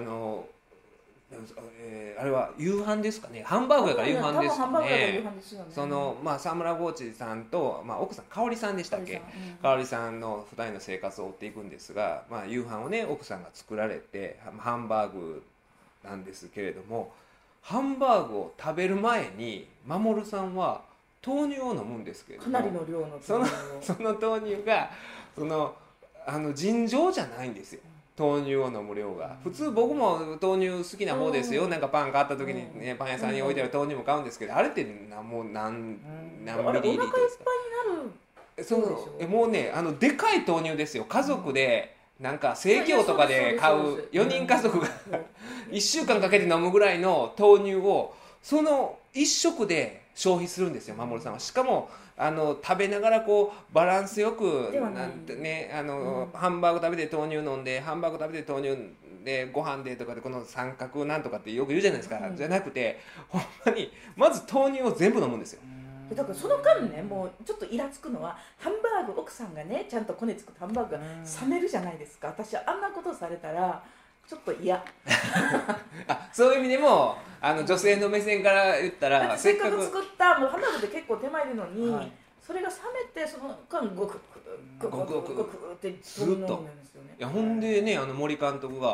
れは夕飯ですかね。ハンバーグやから夕飯ですかね。その佐村豪司さんと、奥さん香織さんでしたっけ、香織さんの2人の生活を追っていくんですが、夕飯をね奥さんが作られてハンバーグなんですけれども、ハンバーグを食べる前に守さんは豆乳を飲むんですけれども、 かなりの量のその豆乳が尋常じゃないんですよ。豆乳を飲む量が普通、僕も豆乳好きな方ですよ。なんかパン買った時にね、パン屋さんに置いてある豆乳も買うんですけど、あれってもう何ミリリットルですか。 お腹いっぱいになる。 もうねでかい豆乳ですよ。家族でなんか生協とかで買う4人家族が1週間かけて飲むぐらいの豆乳をその1食で消費するんですよ、守さんは。しかも食べながらこうバランスよくなんてね、ハンバーグ食べて豆乳飲んで、ハンバーグ食べて豆乳でご飯でとかで、この三角なんとかってよく言うじゃないですか、じゃなくてほんまにまず豆乳を全部飲むんですよ。 だからその間ね、もうちょっとイラつくのは、ハンバーグ奥さんがねちゃんとコネ作ったハンバーグが冷めるじゃないですか。私あんなことされたらちょっと嫌そういう意味でも女性の目線から言ったら、 せっかく作ったもうハンバーグって結構手前いるのに、それが冷めてその間ゴクゴクゴクゴクってずっと。いやほんでね森監督が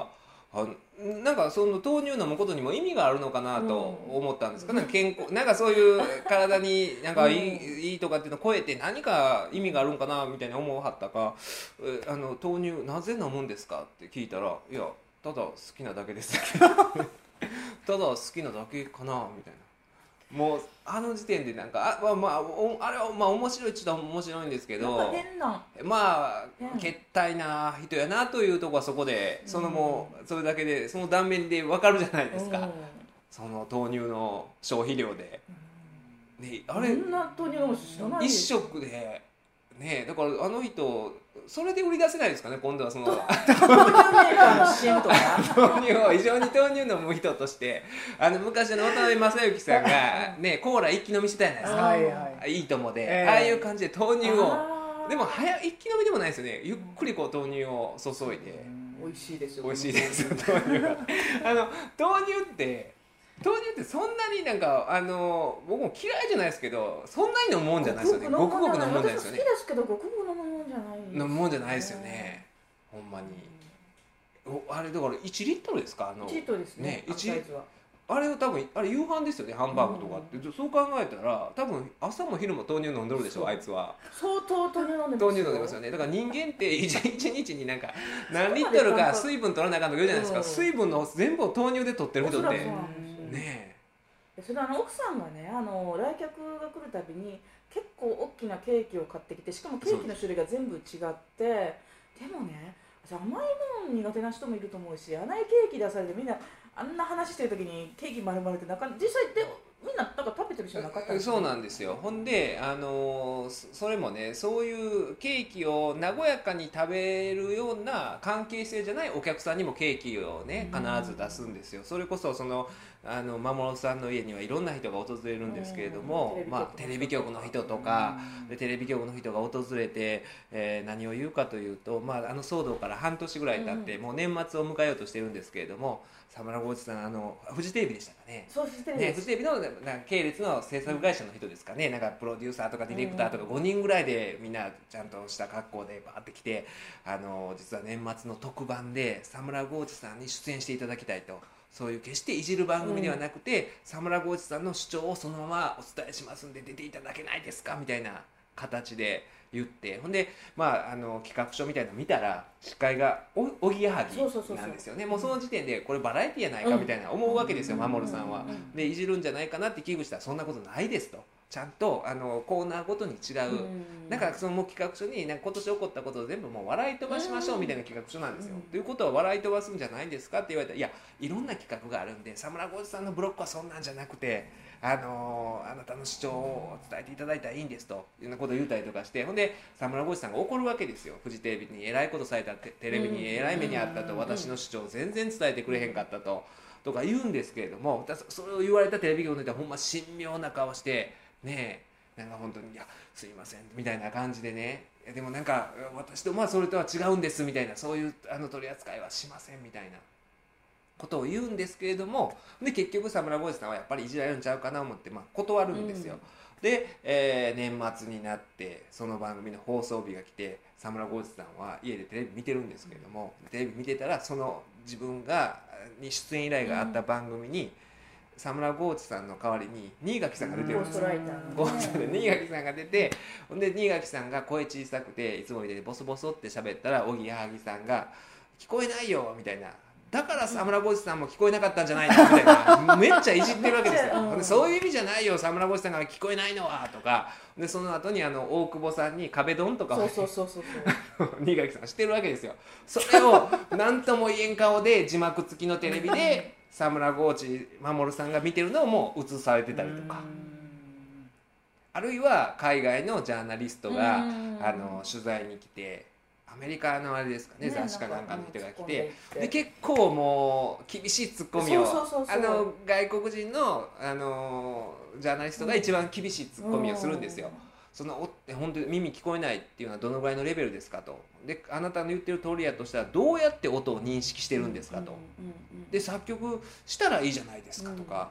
なんかその豆乳飲むことにも意味があるのかなと思ったんですかね、健康なんかそういう体になんかいいとかっていうのを超えて何か意味があるんかなみたいに思わはったか、豆乳なぜ飲むんですかって聞いたら、いやただ好きなだけですただ好きなだけかなみたいな。もうあの時点でなんかあれはまあ面白いっちゃ面白いんですけど、 なんか変なまあけったいな人やなというところはそこでもうそれだけでその断面で分かるじゃないですか、その豆乳の消費量で、ね、あれそんな豆乳飲む人知らない一食でね、だからあの人それで売り出せないですかね、今度はその豆乳メーカーの CM とか豆乳を非常に豆乳飲む人として昔の渡辺正行さんがねコーラ一気飲みしてたじゃないですか、 はいはいいいともで、ああいう感じで豆乳をでも一気飲みでもないですよね、ゆっくりこう豆乳を注いで、 美味しいですよ、 美味しいですよ豆乳は豆乳ってそんなになんか僕も嫌いじゃないですけど、そんなに飲むもんじゃないですよね。ごくごく飲むもんじゃないですよね。 私好きですけどごくごく飲むもんじゃないです、 飲むもんじゃないですよね、ほんまに。あれだから1リットルですか、 1リットルですね、サイズは。 あれ多分夕飯ですよね、ハンバーグとかって、そう考えたら多分朝も昼も豆乳飲んでるでしょ、あいつは。 相当豆乳飲んでますよ。 豆乳飲んでますよね。だから人間って1日になんか何リットルか水分取らなあかんとか言うじゃないですか、水分の全部を豆乳で取ってる人ってねえ。それ奥さんがね来客が来るたびに結構大きなケーキを買ってきて、しかもケーキの種類が全部違って、でもね甘いもの苦手な人もいると思うし、甘いケーキ出されてみんなあんな話してる時にケーキ丸々って実際でみんななんか食べてる人なかったんですか。 そうなんですよ。ほんでそれもね、そういうケーキを和やかに食べるような関係性じゃないお客さんにもケーキをね必ず出すんですよ。それこそ守さんの家にはいろんな人が訪れるんですけれども、テレビ局の人とかでテレビ局の人が訪れて、何を言うかというと、騒動から半年ぐらい経って、もう年末を迎えようとしてるんですけれども、佐村浩市さんフジテレビでしたかね。 そうフジテレビです。 フジテレビの系列の制作会社の人ですかね、なんかプロデューサーとかディレクターとか5人ぐらいでみんなちゃんとした格好でバーって来て、実は年末の特番で佐村浩市さんに出演していただきたいと。そういう決していじる番組ではなくて、佐村浩市さんの主張をそのままお伝えしますんで出ていただけないですかみたいな形で言って、ほんで企画書みたいなの見たら司会がおぎやはぎなんですよね。もうその時点でこれバラエティやないかみたいな思うわけですよ、守さんは。でいじるんじゃないかなって危惧したら、そんなことないですと。ちゃんとコーナーごとに違う、なんかその企画書になんか今年起こったことを全部もう笑い飛ばしましょうみたいな企画書なんですよ。ということは笑い飛ばすんじゃないんですかって言われたら、いやいろんな企画があるんで、佐村浩市さんのブロックはそんなんじゃなくて、あなたの主張を伝えていただいたらいいんですというようなことを言ったりとかして、ほんで佐村浩市さんが怒るわけですよ。フジテレビにえらいことされた、テレビにえらい目にあったと、私の主張を全然伝えてくれへんかったとか言うんですけれども、それを言われたテレビ局の人はほんま神妙な顔してねえ、なんか本当に「いやすいません」みたいな感じでね、でもなんか私とそれとは違うんですみたいな、そういう取り扱いはしませんみたいなことを言うんですけれども、で結局佐村浩市さんはやっぱりいじられるんちゃうかなと思って断るんですよ。で、年末になってその番組の放送日が来て、佐村浩市さんは家でテレビ見てるんですけれども、テレビ見てたらその自分に出演依頼があった番組に、佐村浩市さんの代わりに新垣さんが出てるんですよ。ゴーストで新垣さんが出て、ほんで新垣さんが声小さくていつもみたいにボソボソって喋ったら、おぎやはぎさんが「聞こえないよ」みたいな、だから佐村浩市さんも聞こえなかったんじゃないのみたいな、めっちゃいじってるわけですよ。そういう意味じゃないよ佐村浩市さんが聞こえないのはとかで、その後に大久保さんに壁ドンとかを新垣さんがしてるわけですよ。それを何とも言えん顔で字幕付きのテレビで佐村浩市守さんが見てるのをもう映されてたりとか、あるいは海外のジャーナリストが取材に来て、アメリカのあれですかね、雑誌かなんかの人が来て、で結構もう厳しいツッコミを外国人のジャーナリストが一番厳しいツッコミをするんですよ。本当に耳聞こえないっていうのはどのぐらいのレベルですかと。であなたの言ってる通りやとしたらどうやって音を認識してるんですかと。で作曲したらいいじゃないですかとか、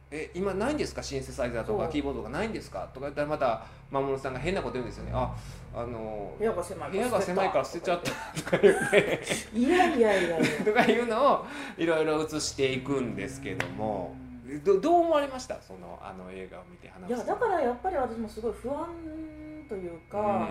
今ないんですかシンセサイザーとかキーボードがないんですかとか言ったらまた守さんが変なこと言うんですよね。 部屋が狭いから捨てちゃったとか言っていやとかいうのをいろいろ映していくんですけども、どう思われました？その映画を見て話す。 いやだからやっぱり私もすごい不安というか、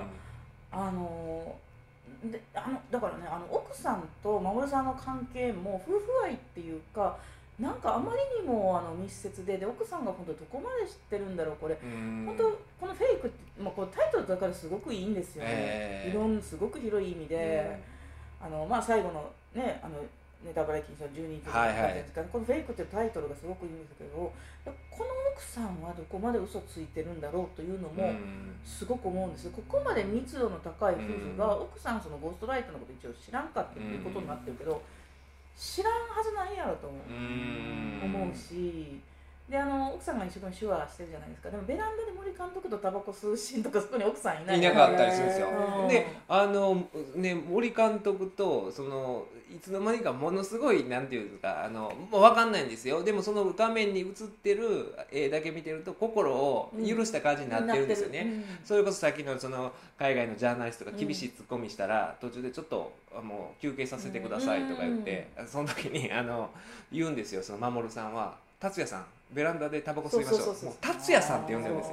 だからね奥さんと守さんの関係も夫婦愛っていうかなんかあまりにも密接で奥さんが本当どこまで知ってるんだろうこれ本当このフェイクって、このタイトルだからすごくいいんですよね、すごく広い意味で、最後のねネタバレ禁止の12日のこのフェイクっていうタイトルがすごくいいんですけど、この奥さんはどこまで嘘ついてるんだろうというのもすごく思うんですよ。ここまで密度の高い夫婦が奥さんそのゴーストライトのこと一応知らんかっていうことになってるけど、知らんはずないやろと思うし、で奥さんが一生懸命手話してるじゃないですか。でもベランダで森監督とタバコ吸うシーンとかそこに奥さんいなかったりするんですよ。で森監督といつの間にかものすごいなんていうんですかもう分かんないんですよ。でもその画面に映ってる絵だけ見てると心を許した感じになってるんですよね。それこそさっきの海外のジャーナリストが厳しいツッコミしたら、途中でちょっともう休憩させてくださいとか言って、その時に言うんですよ。その守さんは達也さんベランダでタバコ吸いましょう。もう達也さんって呼んでるんですよ。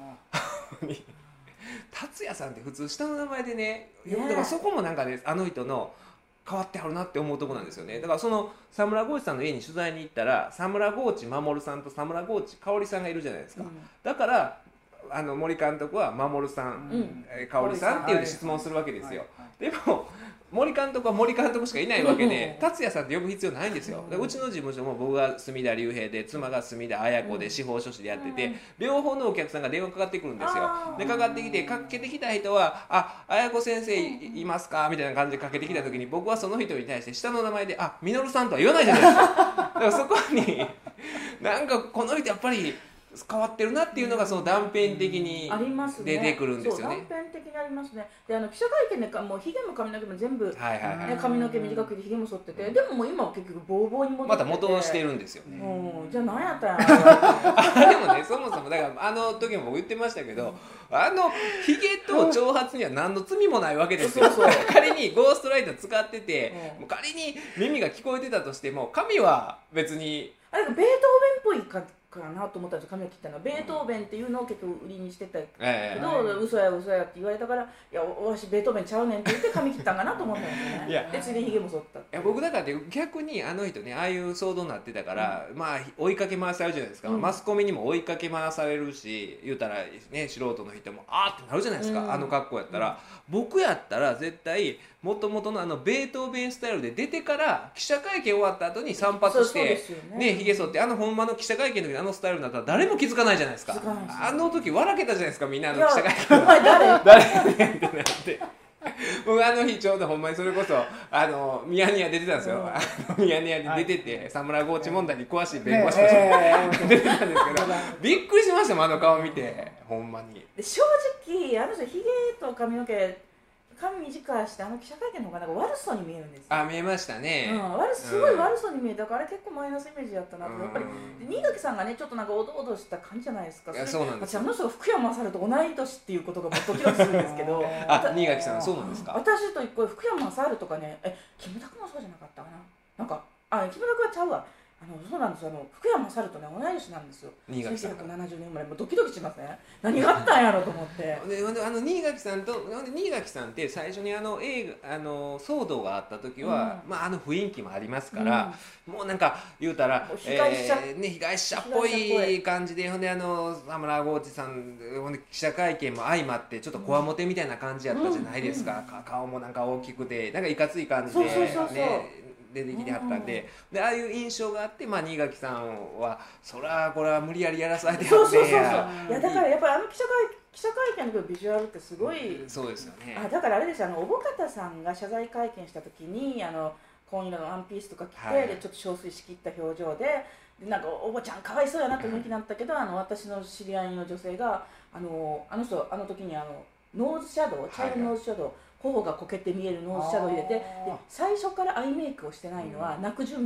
達也さんって普通下の名前でね、だからそこもなんかね人の変わってはるなって思うとこなんですよね。だから沢村豪地さんの家に取材に行ったら沢村豪地守さんと沢村豪地香織さんがいるじゃないですか、だから森監督は守さん、香織さんっていうで質問するわけですよ、でも森監督は森監督しかいないわけで達也さんって呼ぶ必要ないんですよ。うちの事務所も僕が隅田隆平で妻が隅田綾子で司法書士でやってて、両方のお客さんが電話かかってくるんですよ。でかかってきてかけてきた人は綾子先生いますかみたいな感じでかけてきた時に、僕はその人に対して下の名前で稔さんとは言わないじゃないですか。だからそこになんかこの人やっぱり変わってるなっていうのが断片的に出てくるんですよね。 断片的にありますね。で記者会見でもうひげも髪の毛も全部、髪の毛短くてひげも剃ってて、でももう今は結局ボーボーに戻っててまた元してるんですよね。 じゃあ何やったんやでもねそもそもだから時も僕言ってましたけど、ひげと長髪には何の罪もないわけですよ。仮にゴーストライト使ってて、仮に耳が聞こえてたとしても髪は別にベートーベンっぽいかなと思ったんですよ。髪を切ったのはベートーベンっていうのを結構売りにしてたけど、嘘やって言われたから、いやわしベートーベンちゃうねんって言って髪切ったんかなと思ったんですよね。でついでひげも剃った。 僕だから逆に人ねああいう騒動になってたから、追いかけ回されるじゃないですか、マスコミにも追いかけ回されるし、言うたらね素人の人もってなるじゃないですか、格好やったら、僕やったら絶対もともとのベートーベンスタイルで出てから記者会見終わった後に散髪してひげ剃ってほんまの記者会見の時のスタイルになったら誰も気づかないじゃないですか。時笑けたじゃないですか、みんな記者会見お前誰ってなって僕日ちょうどほんまにそれこそミヤネ屋出てたんですよ、ミヤネ屋で出てて、サムラゴーチ問題に詳しい弁護士として出てたんですけど、びっくりしましたもん顔見て、ほんまに。 正直人ひげと髪の毛髪短して記者会見の方が悪そうに見えるんですよ。 見えましたね。 すごい悪そうに見えたから、結構マイナスイメージやったなと。やっぱり新垣さんがねちょっとおどおどした感じじゃないですか。 そうなんです。 人が福山雅治と同い年っていうことがもうドキドキするんですけど。 新垣さんそうなんですか。 私と一個福山雅治とかね、キムタクもそうじゃなかったかな。キムタクはちゃうわ。そうなんですよ。福山雅治とね同い年なんですよ。1970年生まれ。もうドキドキしますね。何があったんやろと思って。 で新垣さんって最初に映画騒動があった時は、雰囲気もありますから、もうなんか言うたら被害者っぽい感じで、ほんで沢村豪地さんほんで記者会見も相まってちょっとこわもてみたいな感じやったじゃないですか。顔もなんか大きくてなんかいかつい感じでね。出てきてはったんで、ああいう印象があって、新垣さんはそらこれは無理やりやらされてはっていやだからやっぱり記者会見のビジュアルってすごい、 そうですよね。 だからあれですよ、小保方さんが謝罪会見した時に紺色のワンピースとか着て、でちょっと憔悴しきった表情でなんかおばちゃんかわいそうやなって雰囲気になったけど、私の知り合いの女性があの時にノーズシャドウ、茶色ノーズシャドウ、頬がこけて見えるノーズシャドウ入れて、で最初からアイメイクをしてないのは泣く準備だって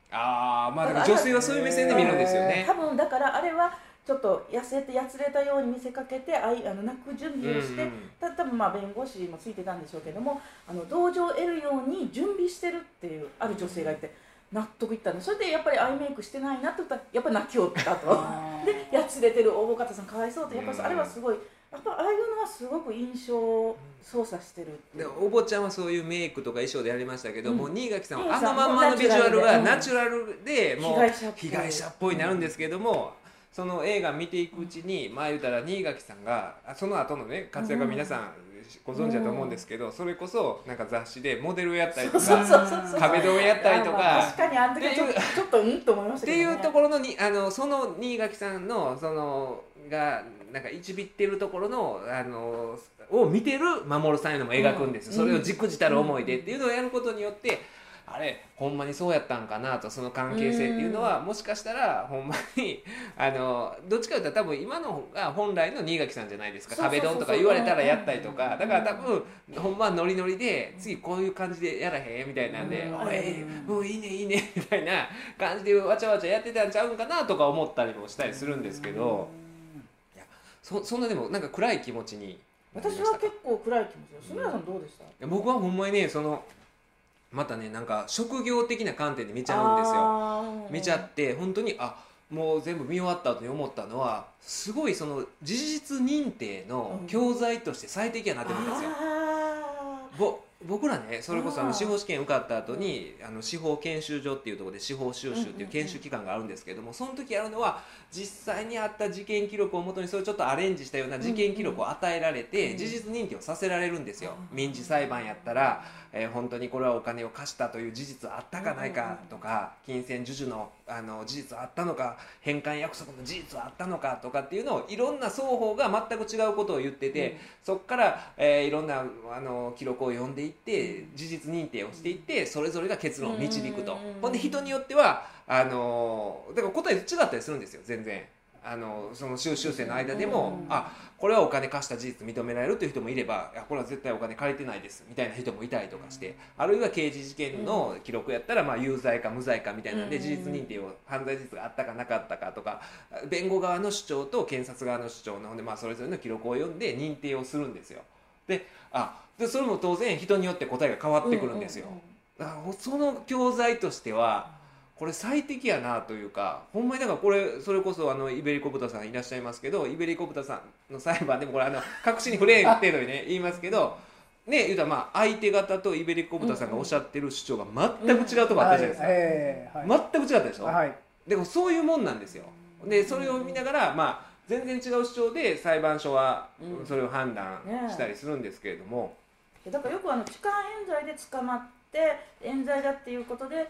ああ、まあだから女性はそういう目線で見るんですよね。 多分だからあれはちょっと痩せてやつれたように見せかけて泣く準備をして、多分まあ弁護士もついてたんでしょうけども、同情を得るように準備してるっていうある女性がいて納得いったんで、それでやっぱりアイメイクしてないなって言ったらやっぱり泣きおったとでやつれてる大方さんかわいそうって、やっぱりあれはすごいやっぱああいうのはすごく印象を操作してるっていう。 お坊ちゃんはそういうメイクとか衣装でやりましたけど、もう新垣さんはあのまんまのビジュアルがナチュラルでもう被害者っぽいになるんですけども、その映画見ていくうちに、まあ言うたら新垣さんがその後のね活躍は皆さんご存知だと思うんですけど、それこそなんか雑誌でモデルをやったりとか壁ドンやったりとか、 確かにあの時はちょっとと思いましたけどね。 っていうところのにその新垣さんのそのがなんかいちびってるところのを見てる守さんいうのも描くんですよ、それをじくじたる思いでっていうのをやることによって、あれほんまにそうやったんかなと、その関係性っていうのはもしかしたらほんまにどっちかというと多分今のが本来の新垣さんじゃないですか。壁ドンとか言われたらやったりとか、だから多分ほんまノリノリで次こういう感じでやらへんみたいなんで、もういいねいいねみたいな感じでわちゃわちゃやってたんちゃうんかなとか思ったりもしたりするんですけど、いやそんなでもなんか暗い気持ちになりましたか？ 私は結構暗い気持ちです。住谷さんどうでした？ いや僕はほんまにねまたねなんか職業的な観点で見ちゃうんですよ。見ちゃって本当にもう全部見終わった後に思ったのは、すごいその事実認定の教材として最適やなって思ったんですよ。僕らねそれこそ司法試験受かった後に司法研修所っていうところで司法修習っていう研修期間があるんですけれども、その時やるのは実際にあった事件記録をもとにそれをちょっとアレンジしたような事件記録を与えられて事実認定をさせられるんですよ。民事裁判やったら本当にこれはお金を貸したという事実あったかないかとか、金銭授受の事実あったのか、返還約束の事実はあったのかとかっていうのをいろんな双方が全く違うことを言ってて、そこからいろんな記録を読んでいって事実認定をしていってそれぞれが結論を導くと。ほんで人によってはだから答え違ったりするんですよ全然。その修習生の間でもこれはお金貸した事実認められるという人もいれば、これは絶対お金借りてないですみたいな人もいたりとかして、あるいは刑事事件の記録やったら有罪か無罪かみたいなんで事実認定を犯罪事実があったかなかったかとか、弁護側の主張と検察側の主張のでそれぞれの記録を読んで認定をするんですよ。でそれも当然人によって答えが変わってくるんですよ。その教材としてはこれ最適やなというか、ほんまにだからこれそれこそイベリコ豚さんいらっしゃいますけど、イベリコ豚さんの裁判でもこれ確信に触れん程度にね言いますけどね、言うたら相手方とイベリコ豚さんがおっしゃってる主張が全く違うとこあったじゃないですか。全く違ったでしょ、でもそういうもんなんですよ。でそれを見ながら全然違う主張で裁判所はそれを判断したりするんですけれども、 だからよく痴漢冤罪で捕まって冤罪だっていうことで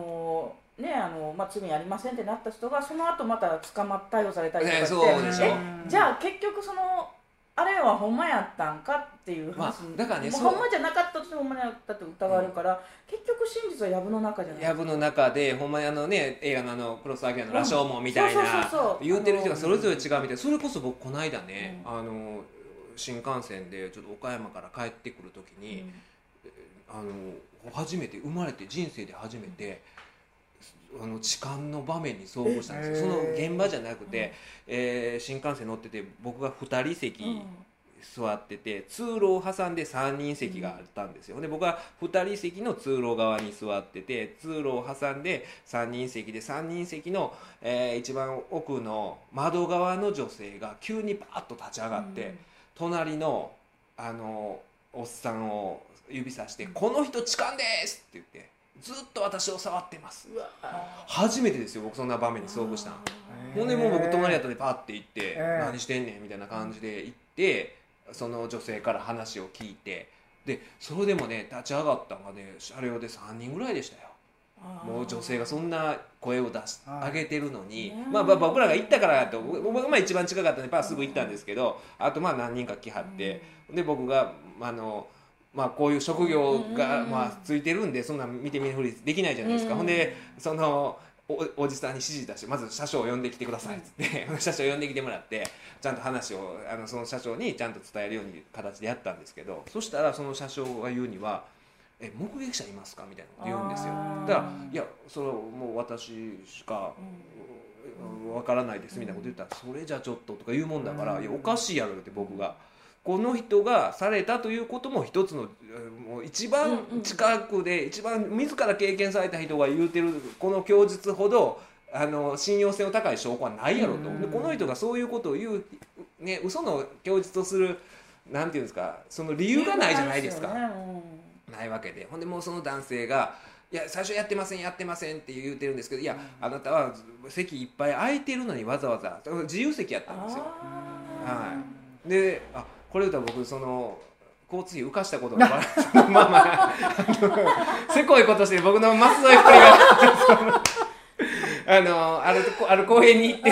罪ありませんってなった人がその後また捕まって逮捕されたりとかして、 そうでしょ。 じゃあ結局あれはほんまやったんかっていう話、 だからね、 ほんまじゃなかったとしてもほんまやったって疑われるから、結局真実は藪の中じゃない。 藪の中でほんまに映画の黒澤明の羅生門みたいな言うてる人がそれぞれ違うみたいな。それこそ僕この間ね、新幹線でちょっと岡山から帰ってくる時に、初めて生まれて人生で初めて痴漢の場面に遭遇したんですよ。その現場じゃなくて、新幹線乗ってて僕が2人席座ってて、通路を挟んで3人席があったんですよ。で僕は2人席の通路側に座ってて、通路を挟んで3人席で、3人席の、一番奥の窓側の女性が急にバーッと立ち上がって、隣のおっさんを指さして「この人痴漢です」って言ってずっと私を触ってます。初めてですよ僕そんな場面に遭遇したの。ほんでもう僕隣やったんでパッて行って「何してんねん」みたいな感じで行って、その女性から話を聞いて、でそれでもね立ち上がったのがね車両で3人ぐらいでしたよ。もう女性がそんな声を上げてるのに、僕らが行ったからと僕が一番近かったんですぐ行ったんですけど、あと何人か来はって、で僕がこういう職業がついてるんでそんな見て見ぬふりできないじゃないですか。ほんでそのおじさんに指示出して、まず車掌を呼んできてくださいっつって車掌を呼んできてもらって、ちゃんと話をその車掌にちゃんと伝えるように形でやったんですけど、そしたらその車掌が言うには目撃者いますかみたいなこと言うんですよ。だからいやそれはもう私しかわからないですみたいなこと言ったら、それじゃちょっととか言うもんだから、いやおかしいやろって僕が。この人がされたということも一つのもう一番近くで一番自ら経験された人が言うてるこの供述ほど信用性の高い証拠はないやろと。でこの人がそういうことを言う、ね、嘘の供述をするなんていうんですか、その理由がないじゃないですか。ないわけで、ほんでもうその男性がいや最初やってませんって言うてるんですけど、いやあなたは席いっぱい空いてるのにわざわざ自由席やったんですよ。はい、でこれ言うと僕その交通費浮かしたことがまあせこいことして僕のマスドエフプリがある公園に行って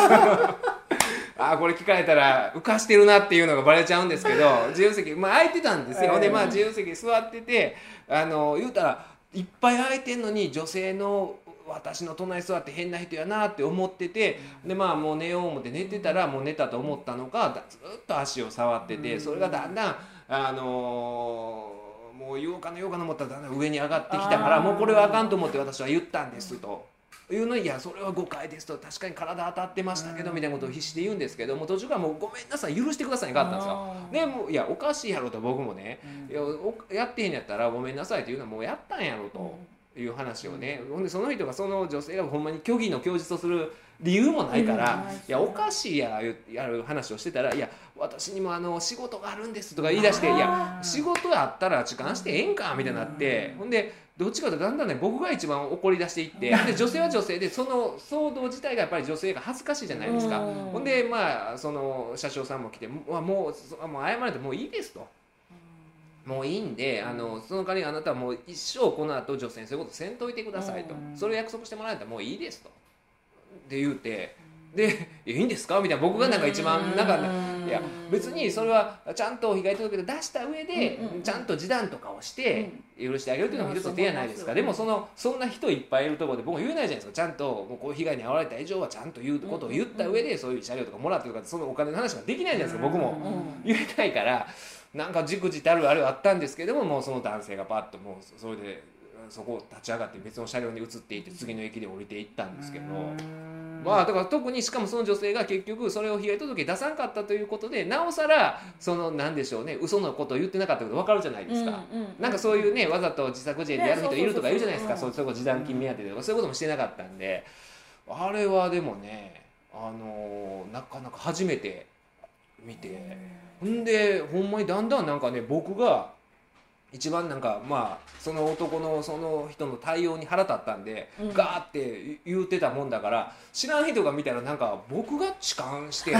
これ聞かれたら浮かしてるなっていうのがバレちゃうんですけど、自由席、空いてたんですよ。で自由席座ってて言うたらいっぱい空いてんのに女性の私の隣に座って変な人やなって思ってて、でもう寝よう思って寝てたらもう寝たと思ったのかずっと足を触ってて、それがだんだんもう言おうかな思ったらだんだん上に上がってきたから、もうこれはあかんと思って私は言ったんですというのに、いやそれは誤解ですと、確かに体当たってましたけどみたいなことを必死で言うんですけども、途中からもうごめんなさい許してくださいに変わったんですよ。でもういやおかしいやろと、僕もね、やってへんやったらごめんなさいっていうのはもうやったんやろという話をね、ほんでその人がその女性がほんまに虚偽の供述をする理由もないから、いやおかしいやる話をしてたら、いや私にも仕事があるんですとか言い出して、いや仕事やったら時間してええんかみたいになって、ほんでどっちかというとだんだんね僕が一番怒り出していって、で女性は女性でその騒動自体がやっぱり女性が恥ずかしいじゃないですか。ほんでその車掌さんも来てもう謝れてもういいですと。もういいんでその代わりあなたはもう一生この後女性にそういうことせんといてくださいと、それを約束してもらえたらもういいですとって言うて、でいいんですかみたいな、僕がなんか一番なんかいや別にそれはちゃんと被害届を出した上でちゃんと示談とかをして許してあげるというのも一つの手じゃないですか。でもそんな人いっぱいいるところで僕も言えないじゃないですか。ちゃんともうこういう被害に遭われた以上はちゃんと言うことを言った上でそういう車両とかもらってとかそのお金の話ができないじゃないですか。僕も言えないからなんかじくじたるあれはあったんですけども、もうその男性がパッともうそれでそこを立ち上がって別の車両に移っていって次の駅で降りていったんですけど、だから特にしかもその女性が結局それを被害届出さんかったということで、なおさらそのなんでしょうね、嘘のことを言ってなかったこと分かるじゃないですか。なんかそういうね、わざと自作自演でやる人いるとか言うじゃないですか。そういうこと示談金目当てでとかそういうこともしてなかったんで、あれはでもねなかなか初めて見て、んでほんまにだんだんなんかね、僕が一番なんかその男のその人の対応に腹立ったんで、ガーって言うてたもんだから、知らん人が見たらなんか僕が痴漢して痴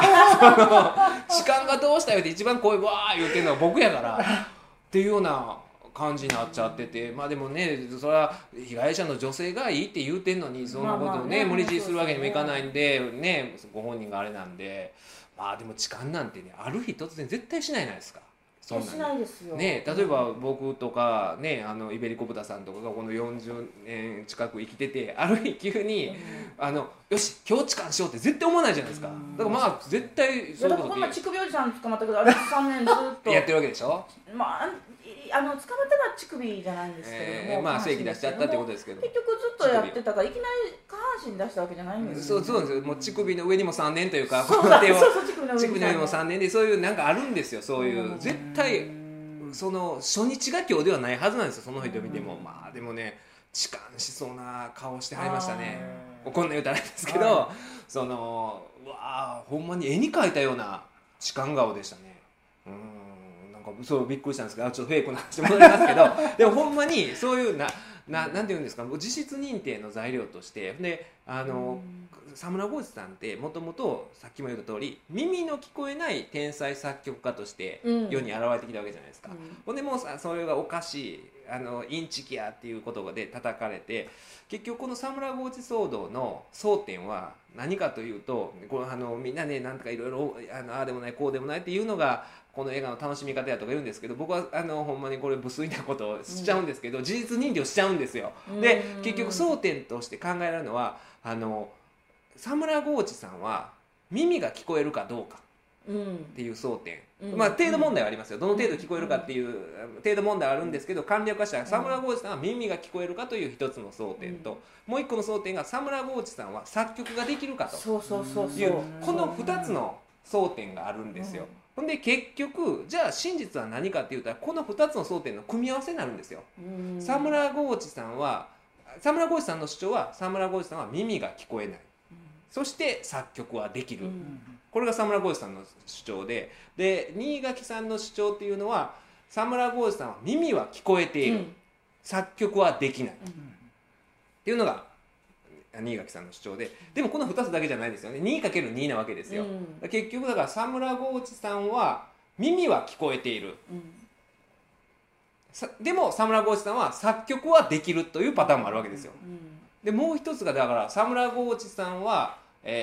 漢がどうしたよって一番声わー言うてるのは僕やからっていうような感じになっちゃってて、でもねそれは被害者の女性がいいって言うてんのにそのことをね無理強いするわけにもいかないんでね、ご本人があれなんで、でも痴漢なんてねある日突然絶対しないじゃないですか。そんなしないですよ、 ね、例えば僕とかねイベリコ豚さんとかがこの40年近く生きてて、ある日急によし今日痴漢しようって絶対思わないじゃないですか。だから絶対そういうことで、 こんな乳首おじさん捕まったけどあれ3年ずっとやってるわけでしょ。 捕まったのは乳首じゃないんですけれども、 正規出しちゃったってことですけど、 結局ずっとやってたからいきなり下半身出したわけじゃないんですよ、 そうなんですよ。もう乳首の上にも3年というか、 そうこの手を乳首の上にも 3年でそういうなんかあるんですよ。そういう絶対その初日が今日ではないはずなんですよ。その人見てもでもね痴漢しそうな顔してはりましたね。こんな言うたらですけど、そのほんまに絵に描いたような痴漢顔でしたね。そうびっくりしたんですけど、ちょっとフェイクな話戻りますけどでもほんまにそういうなんて言うんですか、実質認定の材料としてで佐村豪治さんってもともとさっきも言った通り耳の聞こえない天才作曲家として世に現れてきたわけじゃないですか。ほんでもうそれがおかしいインチキやっていう言葉で叩かれて、結局この佐村豪治騒動の争点は何かというと、みんなねなんとかいろいろああでもないこうでもないっていうのがこの映画の楽しみ方やとか言うんですけど、僕はほんまにこれ無粋なことをしちゃうんですけど、事実認定をしちゃうんですよ。で結局争点として考えられるのは佐村豪治さんは耳が聞こえるかどうかっていう争点、 うんまあ程度問題はありますよ。どの程度聞こえるかっていう程度問題はあるんですけど、簡略化したら沢村浩二さんは耳が聞こえるかという一つの争点と、もう一個の争点が沢村浩二さんは作曲ができるかとそうそうそういそううこの2つの争点があるんですよ。ほんで結局じゃあ真実は何かって言ったらこの2つの争点の組み合わせになるんですよ。沢村浩二さんは沢村浩二さんの主張は沢村浩二さんは耳が聞こえない、そして作曲はできる、これが沢村浩二さんの主張で、新垣さんの主張っていうのは沢村浩二さんは耳は聞こえている、作曲はできない、っていうのが新垣さんの主張で、でもこの2つだけじゃないですよね。 2×2 なわけですよ、結局だから沢村浩二さんは耳は聞こえている、でも沢村浩二さんは作曲はできるというパターンもあるわけですよ。でもう一つがだから沢村浩二さんは、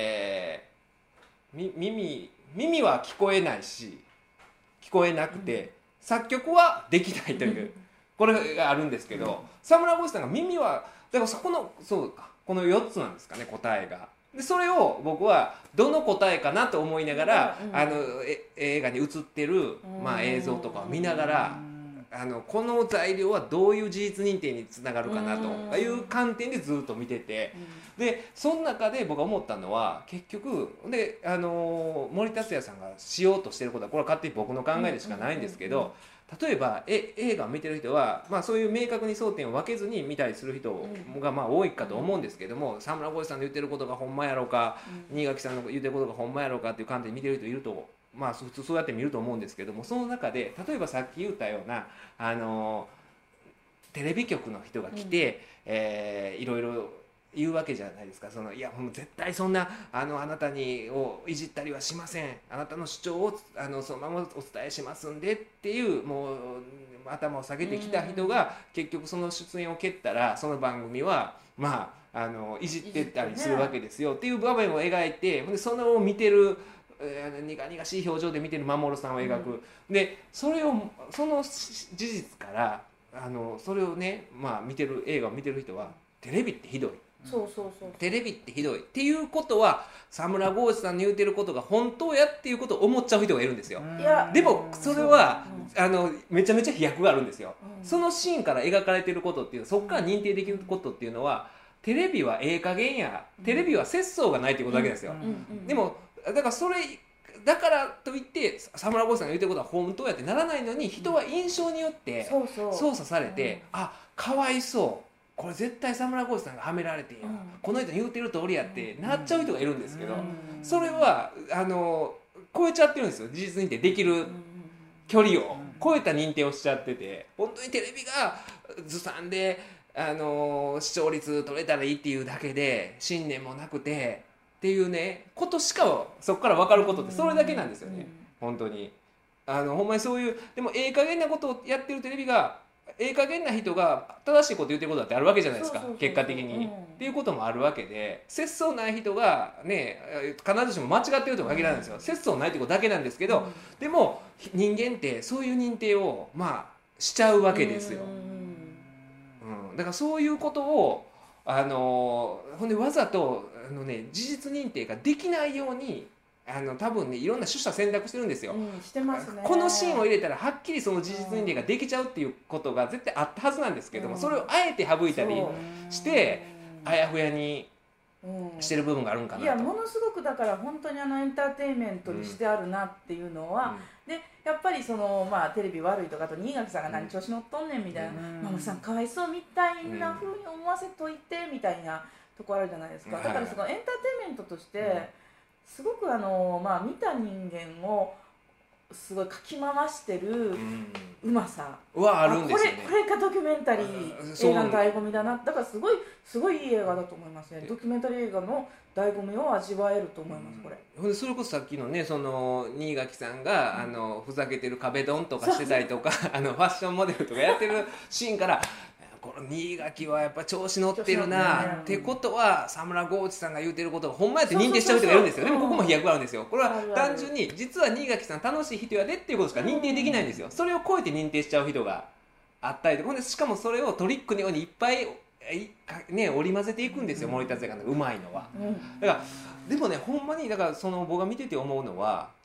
耳は聞こえないし聞こえなくて、作曲はできないというこれがあるんですけど、沢村浩二さんが耳はだからそうかこの4つなんですかね、答えが。でそれを僕はどの答えかなと思いながら、映画に映ってる、映像とかを見ながら、この材料はどういう事実認定につながるかなという観点でずっと見てて、でその中で僕が思ったのは結局で、森達也さんがしようとしてることはこれは勝手に僕の考えでしかないんですけど、例えば映画を見てる人は、そういう明確に争点を分けずに見たりする人が多いかと思うんですけども、沢村浩二さんの言ってることがほんまやろうか、新垣さんの言ってることがほんまやろうかっていう観点で見てる人いると、普通そうやって見ると思うんですけども、その中で例えばさっき言ったようなテレビ局の人が来て、いろいろ言うわけじゃないですか。いやもう絶対そんなあなたをいじったりはしません、あなたの主張をそのままお伝えしますんでっていうもう頭を下げてきた人が結局その出演を蹴ったら、その番組はいじってたりするわけですよっていう場面を描いて、でそのを見てる苦々しい表情で見てる守さんを描く、でその事実からそれをね、見てる映画を見てる人はテレビってひどい、テレビってひどいっていうことは沢村浩二さんの言うてることが本当やっていうことを思っちゃう人がいるんですよ。でもそれはめちゃめちゃ飛躍があるんですよ、そのシーンから描かれてることっていう、そこから認定できることっていうのは、テレビはええ加減や、テレビは節操がないっていうことだけですよ。でもだからそれだからといって沢村浩二さんが言ってることは本当やってならないのに、人は印象によって操作されて、かわいそう、これ絶対沢村浩二さんがはめられてんや、この人言うてる通りやってなっちゃう人がいるんですけど、それは超えちゃってるんですよ。事実認定できる距離を超えた認定をしちゃってて、本当にテレビがずさんで視聴率取れたらいいっていうだけで信念もなくてっていうねことしかそこから分かることってそれだけなんですよね、本当に。ほんまにそういう、でもええ加減なことをやってるテレビが、ええ加減な人が正しいこと言ってることだってあるわけじゃないですか、結果的に、っていうこともあるわけで、節操ない人がね必ずしも間違ってるとは限らないんですよ、節操ないってことだけなんですけど、でも人間ってそういう認定をしちゃうわけですよ、だからそういうことをほんでわざと事実認定ができないように多分ねいろんな取捨選択してるんですよ、 してますね。 このシーンを入れたらはっきりその事実認定ができちゃうっていうことが絶対あったはずなんですけども、それをあえて省いたりしてあやふやにしてる部分があるんかなと。 いやものすごくだから本当にエンターテインメントにしてあるなっていうのは、でやっぱりテレビ悪いとかと新垣さんが何調子乗っとんねんみたいな、ママさんかわいそうみたいな風に思わせといてみたいなとこあるじゃないですか。だからそのエンターテインメントとしてすごく見た人間をすごいかき回してるうまさはあるんですよね。 これがドキュメンタリー映画の醍醐味だな。だからすごいいい映画だと思いますね。ドキュメンタリー映画の醍醐味を味わえると思います、これ。 それこそさっきのね新垣さんがふざけてる壁ドンとかしてたりとかファッションモデルとかやってるシーンからこの新垣はやっぱ調子乗ってるなってことは沢村浩二さんが言うてることがほんまやって認定しちゃう人がいるんですよ。でもここも飛躍があるんですよ。これは単純に実は新垣さん楽しい人やでっていうことしか認定できないんですよ。それを超えて認定しちゃう人があったりとか、しかもそれをトリックのようにいっぱい織り交ぜていくんですよ、森達也がうまいのは。だからでもねほんまにだから僕が見てて思うのは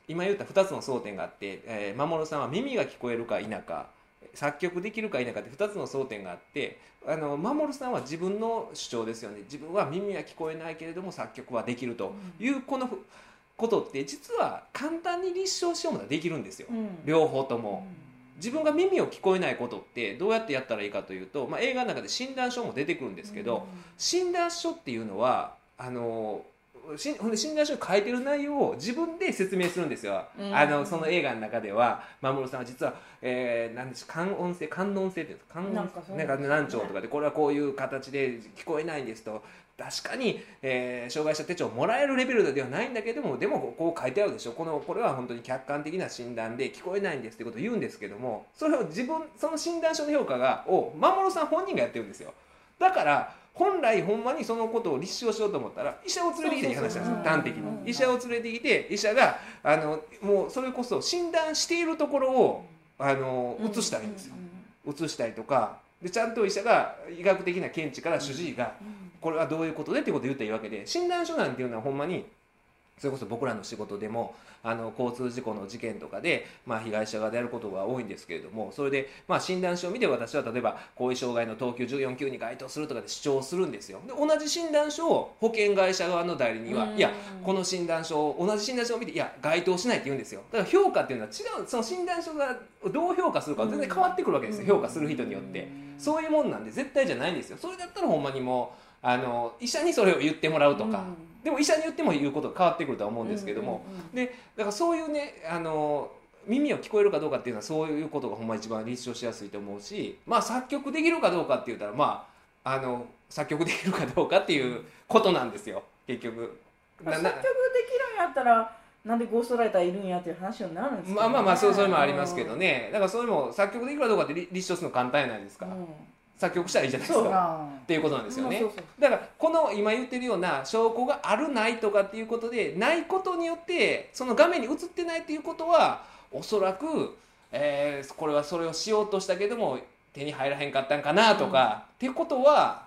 今言った2つの争点があって、守さんは耳が聞こえるか否か作曲できるか否かって2つの争点があって、守さんは自分の主張ですよね。自分は耳は聞こえないけれども作曲はできるというこのことって実は簡単に立証しようもできるんですよ、両方とも。自分が耳を聞こえないことってどうやってやったらいいかというと、映画の中で診断書も出てくるんですけど、診断書っていうのは診断書に書いてる内容を自分で説明するんですよ、その映画の中では守さんは実は、何でしょう、感音性っていうんですか、難聴とかでこれはこういう形で聞こえないんですと。確かに、障害者手帳をもらえるレベルではないんだけども、でもこう書いてあるでしょ、これは本当に客観的な診断で聞こえないんですってことを言うんですけども、それをその診断書の評価を守さん本人がやってるんですよ。だから本来ほんまにそのことを立証しようと思ったら医者を連れてきていい話なんですよ。端的に医者を連れてきて、医者がもうそれこそ診断しているところを移したらいいんですよ。移したりとかで、ちゃんと医者が医学的な見地から主治医がこれはどういうことでっていうことを言ったらいいわけで、診断書なんていうのはほんまにそれこそ僕らの仕事でも交通事故の事件とかで、被害者側でやることが多いんですけれども、それで、診断書を見て私は例えば後遺障害の等級14級に該当するとかで主張するんですよ。で同じ診断書を保険会社側の代理人は、いやこの診断書同じ診断書を見ていや該当しないって言うんですよ。だから評価っていうのは違う、その診断書がどう評価するかは全然変わってくるわけですよ、評価する人によって。そういうもんなんで絶対じゃないんですよ。それだったらほんまにもう医者にそれを言ってもらうとか、でも医者に言っても言うことが変わってくるとは思うんですけども、でだからそういうね耳を聞こえるかどうかっていうのはそういうことがほんま一番立証しやすいと思うし、作曲できるかどうかって言ったら作曲できるかどうかっていうことなんですよ結局。 作曲できるんやったらなんでゴーストライターいるんやっていう話になるんですかね。 それもありますけどね。だからそれも作曲できるかどうかって立証するの簡単じゃないですか、作曲したらいいじゃないですかっていうことなんですよね。だからこの今言ってるような証拠があるないとかっていうことでないことによってその画面に映ってないっていうことはおそらく、これはそれをしようとしたけども手に入らへんかったんかなとか、っていうことは、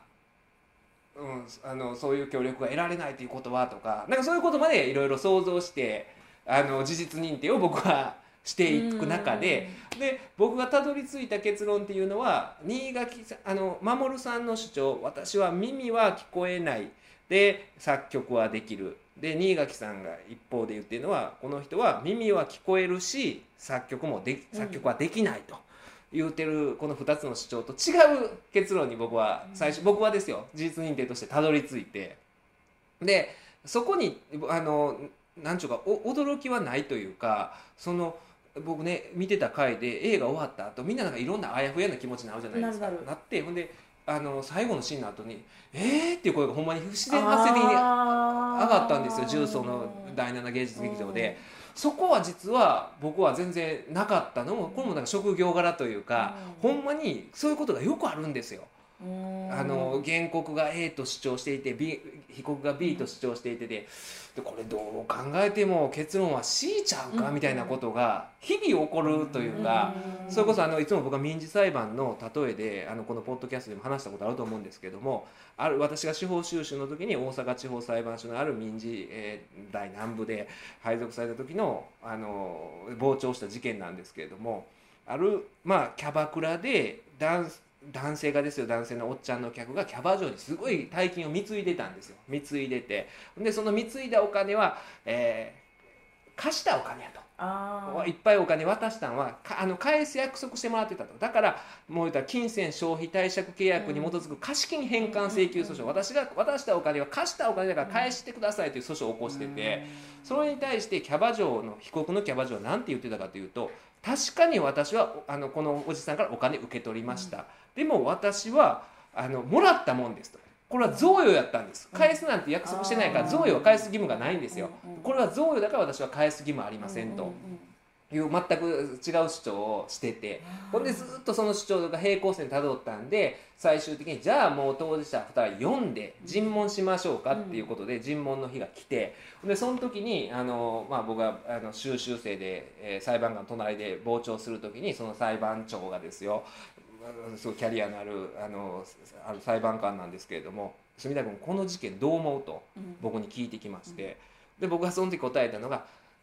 そういう協力が得られないということはとか、なんかそういうことまでいろいろ想像して事実認定を僕はしていく中で、僕がたどり着いた結論っていうのは新垣さん守さんの主張、私は耳は聞こえないで作曲はできるで、新垣さんが一方で言っているのはこの人は耳は聞こえるし作曲はできないと言うてるこの2つの主張と違う結論に僕は僕はですよ事実認定としてたどり着いて、でそこになんちゅうか驚きはないというか、僕ね見てた回で映画終わった後みんななんかいろんなあやふやな気持ちになるじゃないですか。なってほんで最後のシーンの後にっていう声がほんまに不自然発生的に上がったんですよ、重曹の第7芸術劇場で。そこは実は僕は全然なかったのも、これもなんか職業柄というか、ほんまにそういうことがよくあるんですよ。原告が A と主張していて被告が B と主張していてでこれどう考えても結論は C ちゃうかみたいなことが日々起こるというか、それこそいつも僕は民事裁判の例えでこのポッドキャストでも話したことあると思うんですけども、私が司法修習の時に大阪地方裁判所のある民事、大南部で配属された時の傍聴した事件なんですけれども、キャバクラで男性のおっちゃんの客がキャバ嬢にすごい大金を貢いでたんですよ。貢いでて、でその貢いだお金は、貸したお金やと、いっぱいお金渡したのは返す約束してもらってたと。だからもう言ったら金銭消費貸借契約に基づく貸金返還請求訴訟、私が渡したお金は貸したお金だから返してくださいという訴訟を起こしてて、それに対して被告のキャバ嬢は何て言ってたかというと、確かに私はこのおじさんからお金受け取りました、でも私はもらったもんですと、これは贈与やったんです、返すなんて約束してないから贈与は返す義務がないんですよ、これは贈与だから私は返す義務はありませんという全く違う主張をしてて、ほんでずっとその主張が平行線たどったんで、最終的にじゃあもう当事者2人呼んで尋問しましょうかっていうことで尋問の日が来て、でその時に僕が修習生で、裁判官の隣で傍聴する時にその裁判長がですよ、すごいキャリアのある裁判官なんですけれども、住田君この事件どう思うと僕に聞いてきまして、で僕がその時答えたのが、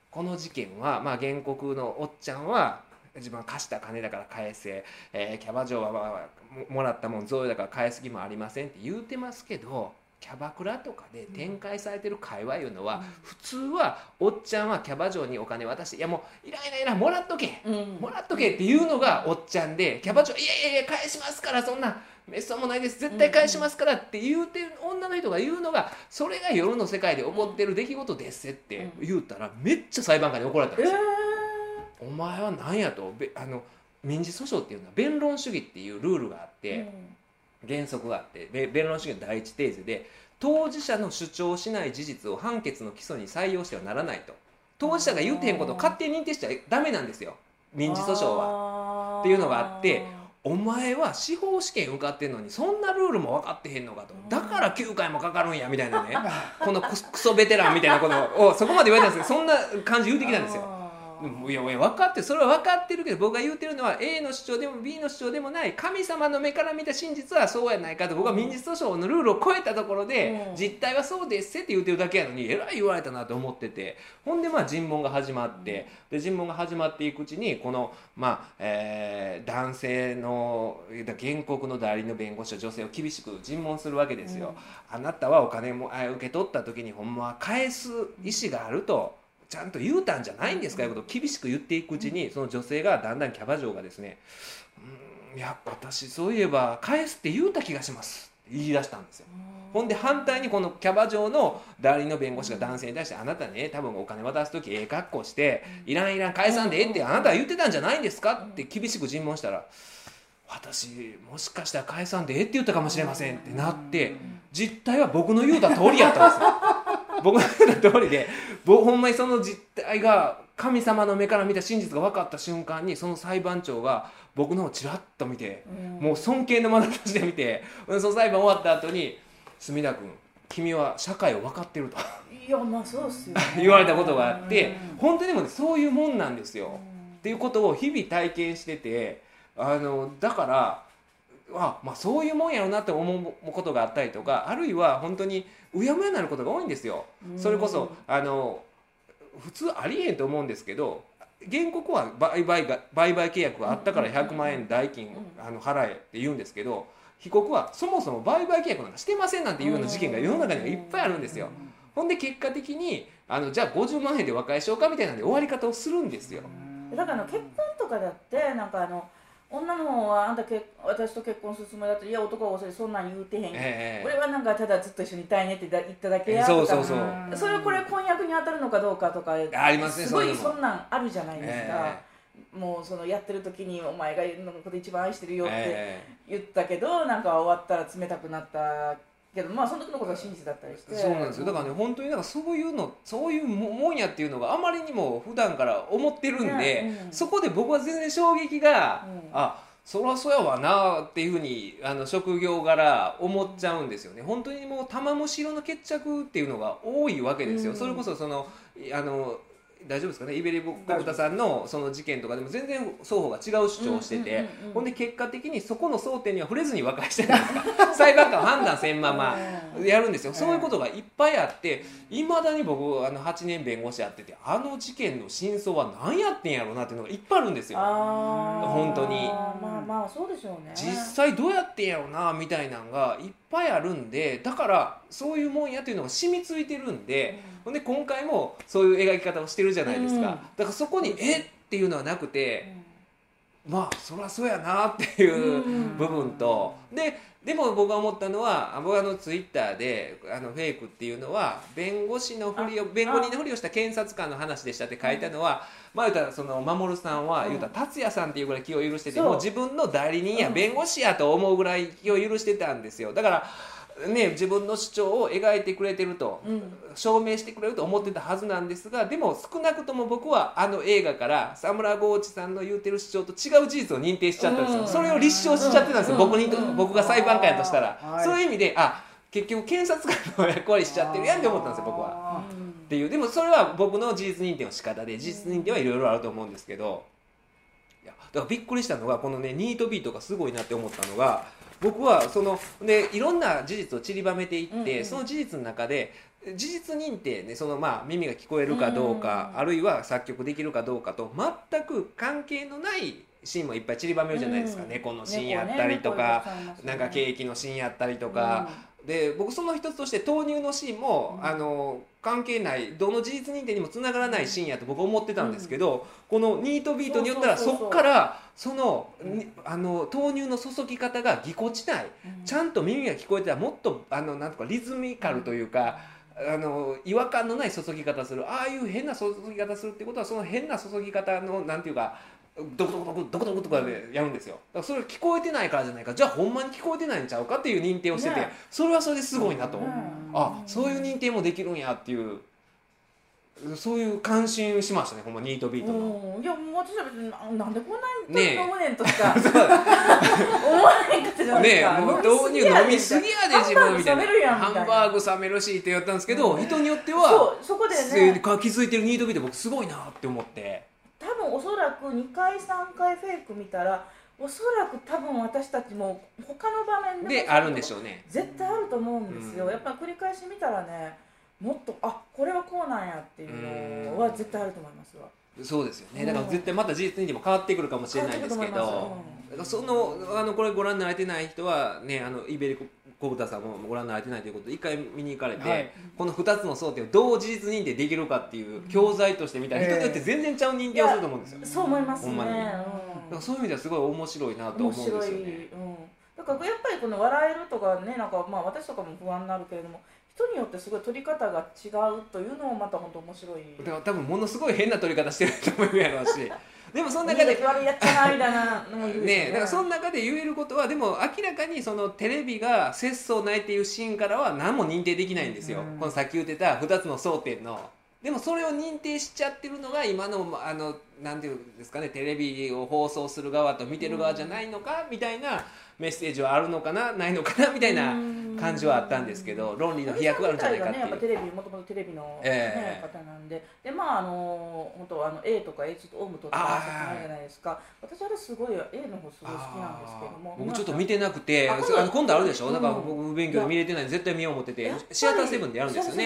この事件は、まあ、原告のおっちゃんは自分は貸した金だから返せ、キャバ嬢は、もらったもん贈与だから返す気もありませんって言うてますけど、キャバクラとかで展開されてる会話いうのは、普通はおっちゃんはキャバ嬢にお金渡して、いやもういらんいらんいらんもらっとけ、もらっとけっていうのがおっちゃんで、キャバ嬢いやいやいや返しますから、そんなめっそうもないです絶対返しますからって言うてる女の人が言うのが、それが夜の世界で起こってる出来事ですって言うたら、めっちゃ裁判官に怒られたんですよ。お前は何やと、民事訴訟っていうのは弁論主義っていうルールがあって、原則があって、弁論主義の第一テーゼで、当事者の主張しない事実を判決の基礎に採用してはならないと。当事者が言うてへんことを勝手に認定しちゃダメなんですよ、民事訴訟は。っていうのがあって、お前は司法試験受かってんのにそんなルールも分かってへんのかと、だから9回もかかるんやみたいなねこのクソベテランみたいなことをそこまで言われたんですけど、そんな感じ言うてきたんですよ。いや分かってる、それは分かってるけど、僕が言うてるのは A の主張でも B の主張でもない神様の目から見た真実はそうやないかと、僕は民事訴訟のルールを超えたところで実態はそうですって言うてるだけやのに、えらい言われたなと思ってて、ほんでまあ尋問が始まって、で尋問が始まっていくうちにこの男性の原告の代理の弁護士は女性を厳しく尋問するわけですよ。あなたはお金も受け取った時にほんまは返す意思があるとちゃんと言うたんじゃないんですかということを厳しく言っていくうちに、その女性がだんだんキャバ嬢がですね、いや私そういえば返すって言うた気がしますって言い出したんですよ。ほんで反対にこのキャバ嬢の代理の弁護士が男性に対して、あなたね多分お金渡す時ええ格好していらんいらん返さんでええってあなたは言ってたんじゃないんですかって厳しく尋問したら、私もしかしたら返さんでええって言ったかもしれませんってなって、実態は僕の言うた通りやったんですよ。僕の言うた通りで、ほんまにその実態が神様の目から見た真実が分かった瞬間に、その裁判長が僕の方をチラッと見て、もう尊敬の眼差しで見て、その裁判終わった後に墨田君君は社会を分かってるといやまあそうっすよ、ね、 言われたことがあって、本当にでも、ね、そういうもんなんですよ、っていうことを日々体験してて、だからまあ、そういうもんやろうなって思うことがあったりとか、あるいは本当にうやむやになることが多いんですよ。それこそ普通ありえんと思うんですけど、原告は売買契約があったから100万円代金払えって言うんですけど、被告はそもそも売買契約なんかしてませんなんていうような事件が世の中にはいっぱいあるんですよ。ほんで結果的にじゃあ50万円で和解しようかみたいなんで終わり方をするんですよ。 だから結婚とかだってなんか女の方は私と結婚するつもりだったら、いや男はそんなん言うてへん、俺はなんかただずっと一緒にいたいねって言っただけやとか、それこれ婚約に当たるのかどうかとかありますね、 すごいそんなんあるじゃないですか。もうそのやってる時にお前がのこと一番愛してるよって言ったけど、なんか終わったら冷たくなったけど、まあその時のことが真実だったりして。 そうなんですよ。だからね、本当になんかそういうもんやっていうのがあまりにも普段から思ってるんで、そこで僕は全然衝撃が、そりゃそうやわなっていうふうに職業柄思っちゃうんですよね。本当にもう玉虫色の決着っていうのが多いわけですよ。それこそ大丈夫ですかね、イベリコブタさんのその事件とかでも全然双方が違う主張をしてて、ほんで結果的にそこの争点には触れずに和解してないですか裁判官は判断せんままやるんですよ。そういうことがいっぱいあって、いまだに僕8年弁護士やってて、事件の真相は何やってんやろうなっていうのがいっぱいあるんですよ。本当にまあそうでしょうね。 実際どうやってんやろうなみたいなのがいっぱいあるんで、だからそういうもんやっていうのが染みついてるんで、ほんで今回もそういう描き方をしてるじゃないですか。だからそこにっていうのはなくて、まあそりゃそうやなっていう部分と、でも僕が思ったのは、僕ツイッターでフェイクっていうのは弁護人のふりをした検察官の話でしたって書いたのは、まあ言うたらその守さんは言うたら達也さんっていうぐらい気を許してて、もう自分の代理人や弁護士やと思うぐらい気を許してたんですよ。だからね、自分の主張を描いてくれてると、証明してくれると思ってたはずなんですが、でも少なくとも僕は映画から沢村豪地さんの言うてる主張と違う事実を認定しちゃったんですよ。それを立証しちゃってたんですよ、僕が裁判官やとしたら、そういう意味で結局検察官の役割しちゃってるやんって思ったんですよ、僕は。っていう、でもそれは僕の事実認定の仕方で、事実認定はいろいろあると思うんですけど、だからびっくりしたのがこのね、ニートビートがすごいなって思ったのが、僕はいろんな事実を散りばめていって、その事実の中で事実認定ね、そのまあ耳が聞こえるかどうか、あるいは作曲できるかどうかと全く関係のないシーンもいっぱい散りばめるじゃないですか、猫のシーンやったりとか、なんかケーキのシーンやったりとか、で僕その一つとして豆乳のシーンも、関係ないどの事実認定にもつながらないシーンやと僕思ってたんですけど、このニートビートによったらそっからその、豆乳の注ぎ方がぎこちない、ちゃんと耳が聞こえてたらもっとなんとかリズミカルというか、違和感のない注ぎ方する、ああいう変な注ぎ方するってことはその変な注ぎ方のなんていうかドクドクドクドクドクとかでやるんですよ。だからそれ聞こえてないからじゃないか、じゃあほんまに聞こえてないんちゃうかっていう認定をしてて、それはそれですごいなと、あ、そういう認定もできるんやっていう、そういう感心しましたね、ほんまニートビートの。 いやもう私は別になんでこんなに飲むねんとしか思わへんかったじゃないですか。 ねえ、もう豆乳飲みすぎやで自分みたいな、 ハハンバーグ冷めるしって言ったんですけど、人によってはそこでね気づいてるニートビート僕すごいなって思って、 多分おそらく2回3回フェイク見たらおそらく多分私たちも他の場面であるんでしょうね。 絶対あると思うんですよ、やっぱり繰り返し見たらね、もっとこれはこうなんやっていうのは絶対あると思いますわ。 そうですよね。だから絶対また事実にも変わってくるかもしれないですけど、そのこれご覧になれてない人はね、イベリコ小豚さんもご覧になれてないということで一回見に行かれて、この2つの争点をどう事実認定できるかっていう教材として見たら、人によって全然ちゃう認定をすると思うんですよ。 そう思いますね。 だからそういう意味ではすごい面白いなと思うんですよね。 だからやっぱりこの笑えるとかね、なんかまあ私とかも不安になるけれども、人によってすごい撮り方が違うというのもまた本当面白い。 だから多分ものすごい変な撮り方してると思うやろうし、でもその中で悪いやっちゃないだなのもいるね、だからその中で言えることは、でも明らかにそのテレビが節操ないっていうシーンからは何も認定できないんですよ、このさっき言ってた2つの争点の。でもそれを認定しちゃってるのが今のなんていうんですかね、テレビを放送する側と見てる側じゃないのかみたいなメッセージはあるのかなないのかなみたいな感じはあったんですけど、論理の飛躍があるんじゃないかっていう。 やっぱテレビもともとテレビの、方なんで、でまあ本当A とか H とオウムとって話ないじゃないですか。私あれすごい A の方すごい好きなんですけども、 僕ちょっと見てなくて、今度あるでしょ。だから僕勉強で見れてないんで絶対見よう思ってて、シアターセブンでやるんですよね。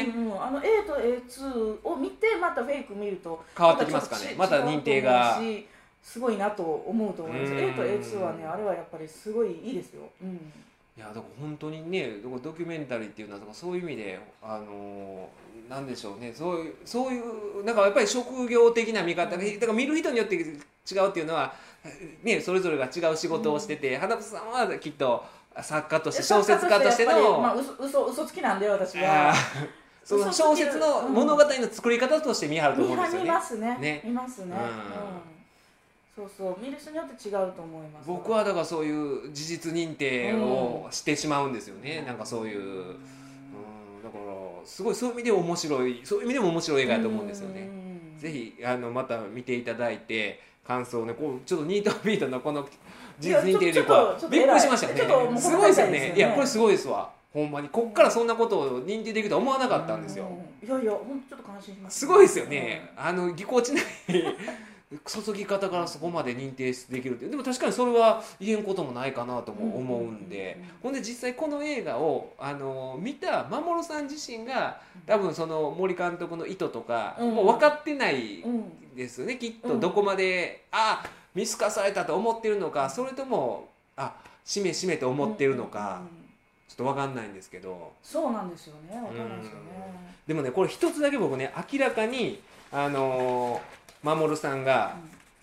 A と A2 を見てまたフェイク見ると変わってきますかね。また認定がすごいなと思うと思います。A と A2 はね、あれはやっぱりすごいいいですよ。 いやだから本当にね、ドキュメンタリーっていうのはそういう意味でなんでしょうね、そういうなんかやっぱり職業的な見方が、だから見る人によって違うっていうのはね、それぞれが違う仕事をしてて、花子さんはきっと作家として小説家としての、 まあ嘘つきなんで私は。 その小説の物語の作り方として見張ると思うんですよね。 見ますね。見ますね。そうそう、見る人によって違うと思います。 僕はだからそういう事実認定をしてしまうんですよね。なんかそういう、だからすごいそういう意味で面白い、そういう意味でも面白い映画だと思うんですよね。ぜひまた見ていただいて感想をね、こうちょっとニートビートのこの事実認定力はびっくりしましたね。すごいですよね。いやこれすごいですわ。ほんまにこっからそんなことを認定できるとは思わなかったんですよ。 いやいや、ほんとちょっと感心します。 すごいですよね。ぎこちない注ぎ方からそこまで認定できるって。でも確かにそれは言えんこともないかなとも思うんで、ほんで実際この映画を見た守さん自身が多分その森監督の意図とかもう分かってないですよね、きっと。どこまで見透かされたと思ってるのか、それともしめしめと思ってるのか、ちょっと分かんないんですけど。 そうなんですよね、分かんないですよね。 でもね、これ一つだけ僕ね、明らかに守さんが、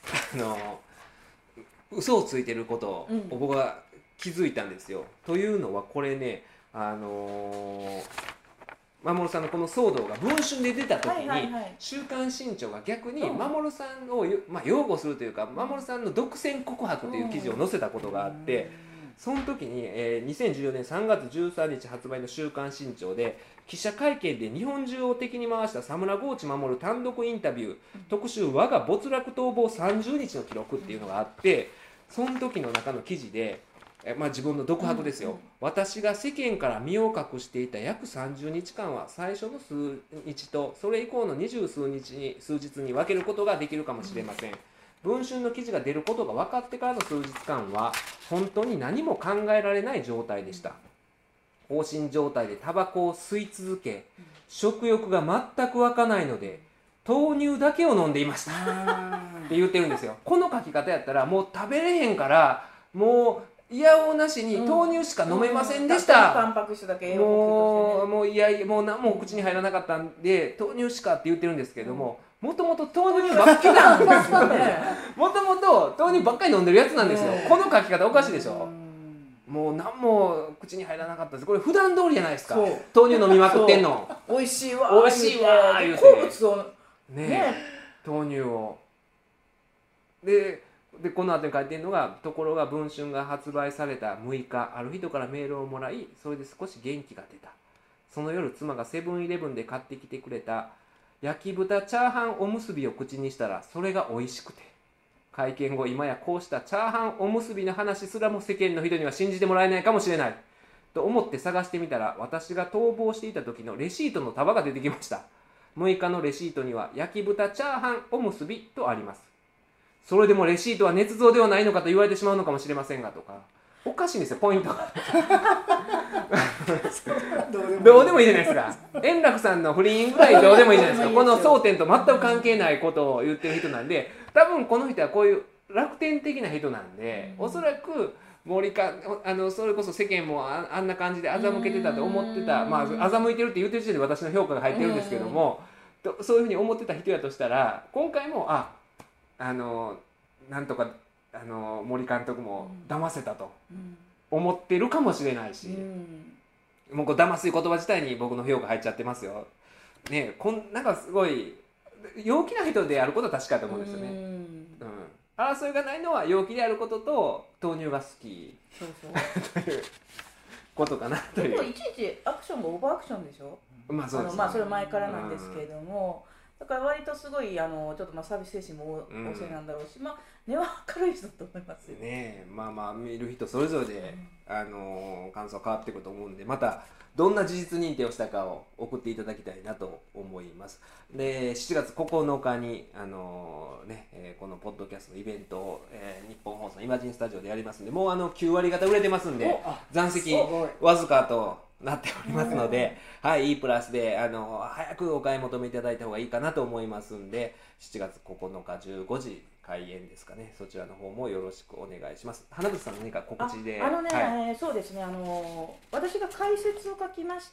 嘘をついてることを僕は気づいたんですよ。というのはこれね、守さんのこの騒動が文春で出た時に、週刊新潮が逆に守さんを、擁護するというか、守さんの独占告白という記事を載せたことがあって、その時に、2014年3月13日発売の週刊新潮で記者会見で日本中を敵に回した佐村河内守単独インタビュー特集我が没落逃亡30日の記録っていうのがあって、その時の中の記事で、自分の独白ですよ、私が世間から身を隠していた約30日間は最初の数日とそれ以降の20数日に分けることができるかもしれません。文春の記事が出ることが分かってからの数日間は本当に何も考えられない状態でした。 放心状態でタバコを吸い続け、食欲が全く湧かないので豆乳だけを飲んでいましたって言ってるんですよ。この書き方やったらもう食べれへんからもういやおうなしに豆乳しか飲めませんでした、 タンパク質だけもういやもう何も口に入らなかったんで豆乳しかって言ってるんですけども、もともと豆乳ばっかりなんですよね。もともと豆乳ばっかり飲んでるやつなんですよ。この書き方おかしいでしょ。もう何も口に入らなかったです。これ普段通りじゃないですか。豆乳飲みまくってんの。 美味しいわ美味しいわ言うて好物をね豆乳をでこの後に書いてるのが、ところが文春が発売された6日、ある人からメールをもらい、それで少し元気が出た。その夜、妻がセブンイレブンで買ってきてくれた焼き豚チャーハンおむすびを口にしたら、それが美味しくて、会見後、今やこうしたチャーハンおむすびの話すらも世間の人には信じてもらえないかもしれないと思って探してみたら、私が逃亡していた時のレシートの束が出てきました。6日のレシートには焼き豚チャーハンおむすびとあります。それでもレシートは捏造ではないのかと言われてしまうのかもしれませんがとか、おかしいんですよ、ポイントが。どうでもいいじゃないですか。円楽さんの不倫ぐらいどうでもいいじゃないですか。この争点と全く関係ないことを言ってる人なんで、多分この人はこういう楽天的な人なんで、おそらく森かそれこそ世間もあんな感じで欺けてたと思ってた、まあ欺いてるって言ってる時点で私の評価が入ってるんですけども、そういうふうに思ってた人やとしたら、今回もなんとか森監督も騙せたと思ってるかもしれないし、もうこう騙す言葉自体に僕の評価入っちゃってますよ。ね、なんかすごい陽気な人であることは確かだと思うんですよね。争いがないのは陽気であることと豆乳が好きということかなという。 でもいちいちアクションがオーバーアクションでしょ。 まあそうですね。 まあそれ前からなんですけれども、だから割とすごいちょっとサービス精神も旺盛なんだろうし、まあ根は明るい人だと思いますよね。まあまあ見る人それぞれで、感想変わってくると思うんで、またどんな事実認定をしたかを送っていただきたいなと思います。で、7月9日にこのポッドキャストのイベントを、日本放送イマジンスタジオでやりますんで、もう9割方売れてますんで、残席わずかとなっておりますので、はい、いいプラスで早くお買い求めいただいた方がいいかなと思いますんで、7月9日15時開演ですかね。そちらの方もよろしくお願いします。花渕さんの何か告知で。 そうですね、私が解説を書きました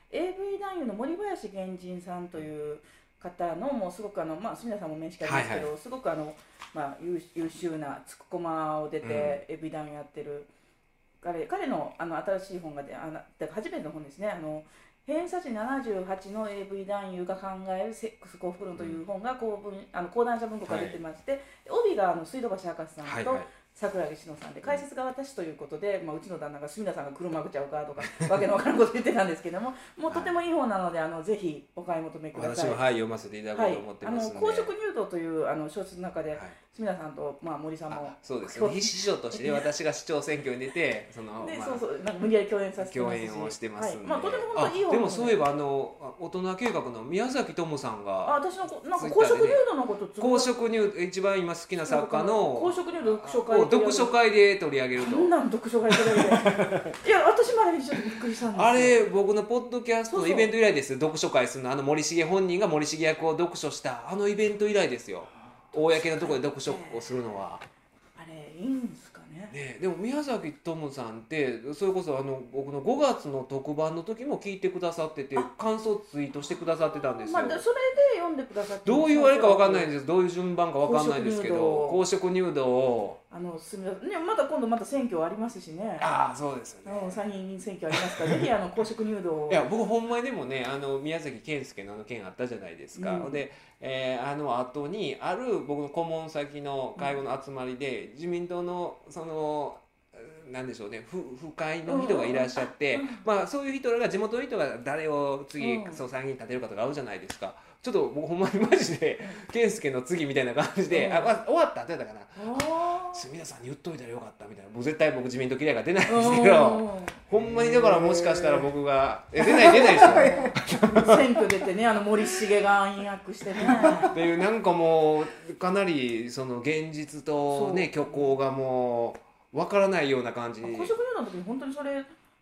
AV 男優の森林源人さんという方の、もうすごく住田さんも面識ありますけど、すごく優秀なつくこまを出て、AV 男優やってる彼の新しい本が初めての本ですね。偏差値78の AV 男優が考えるセックス幸福論という本が講談社文庫から出てまして、帯が水道橋博士さんと桜木志乃さんで、解説が私ということで、うちの旦那が隅田さんが車ぐちゃうかとかわけのわからんこと言ってたんですけども、もうとてもいい本なのでぜひお買い求めください。 私も読ませていただこうと思ってますので、 公職入道という小説の中で、隅田さんと森さんもそうですね、秘書として私が市長選挙に出てなんか無理やり共演させてますし、 共演をしてますんで、 とても本当にいい本でもそういえば大人計画の宮崎智さんが私のなんか公職入道のこと公職入道一番今好きな作家の公職入道読書会で取り上げると。 そんなん読書会取り上げるいや私もあれちょっとびっくりしたんですよ。 あれ僕のポッドキャストのイベント以来ですよ。読書会するの森重本人が森重役を読書したイベント以来ですよ。公のところで読書をするのはあれいいんですかね。 でも宮崎智さんってそれこそ僕の5月の特番の時も聞いてくださってて、感想ツイートしてくださってたんですよ。 それで読んでくださって、 どういうあれか分かんないんです。どういう順番か分かんないんですけど、公職入道をまた今度選挙ありますしね。 そうですよね。 参議院選挙ありますから、ぜひ公職入道を。 いや僕ほんまにでもね宮崎健介の件あったじゃないですか。で後にある僕の顧問先の会合の集まりで、自民党のなんでしょうね、府会の人がいらっしゃって、そういう人らが地元の人が誰を次参議院に立てるかとかあるじゃないですか。ちょっと僕ほんまにマジで健介の次みたいな感じで終わったって言ったかな、隅田さんに言っといたらよかったみたいな。絶対僕自民党嫌いが出ないんですけど、ほんまにだからもしかしたら僕が出ないですよ選挙出てね、森重が暗躍してねっていう、なんかもうかなり現実とね虚構がもう分からないような感じ。 公職入道の時に本当にそれ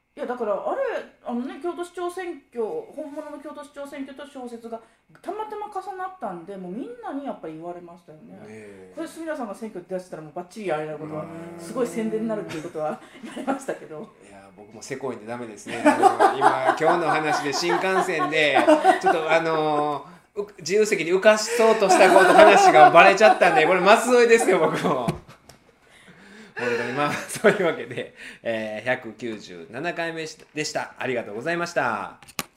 いやだからあれ京都市長選挙、本物の京都市長選挙と小説がたまたま重なったんで、もうみんなにやっぱり言われましたよね。これ住田さんが選挙出したらもうバッチリやれることはすごい宣伝になるっていうことは言われましたけど。 いや僕もせこいんでダメですね。今日の話で新幹線でちょっと自由席に浮かしそうとしたこと話がバレちゃったんで、これ松添ですよ僕も。本当にそういうわけで、197回目でした。ありがとうございました。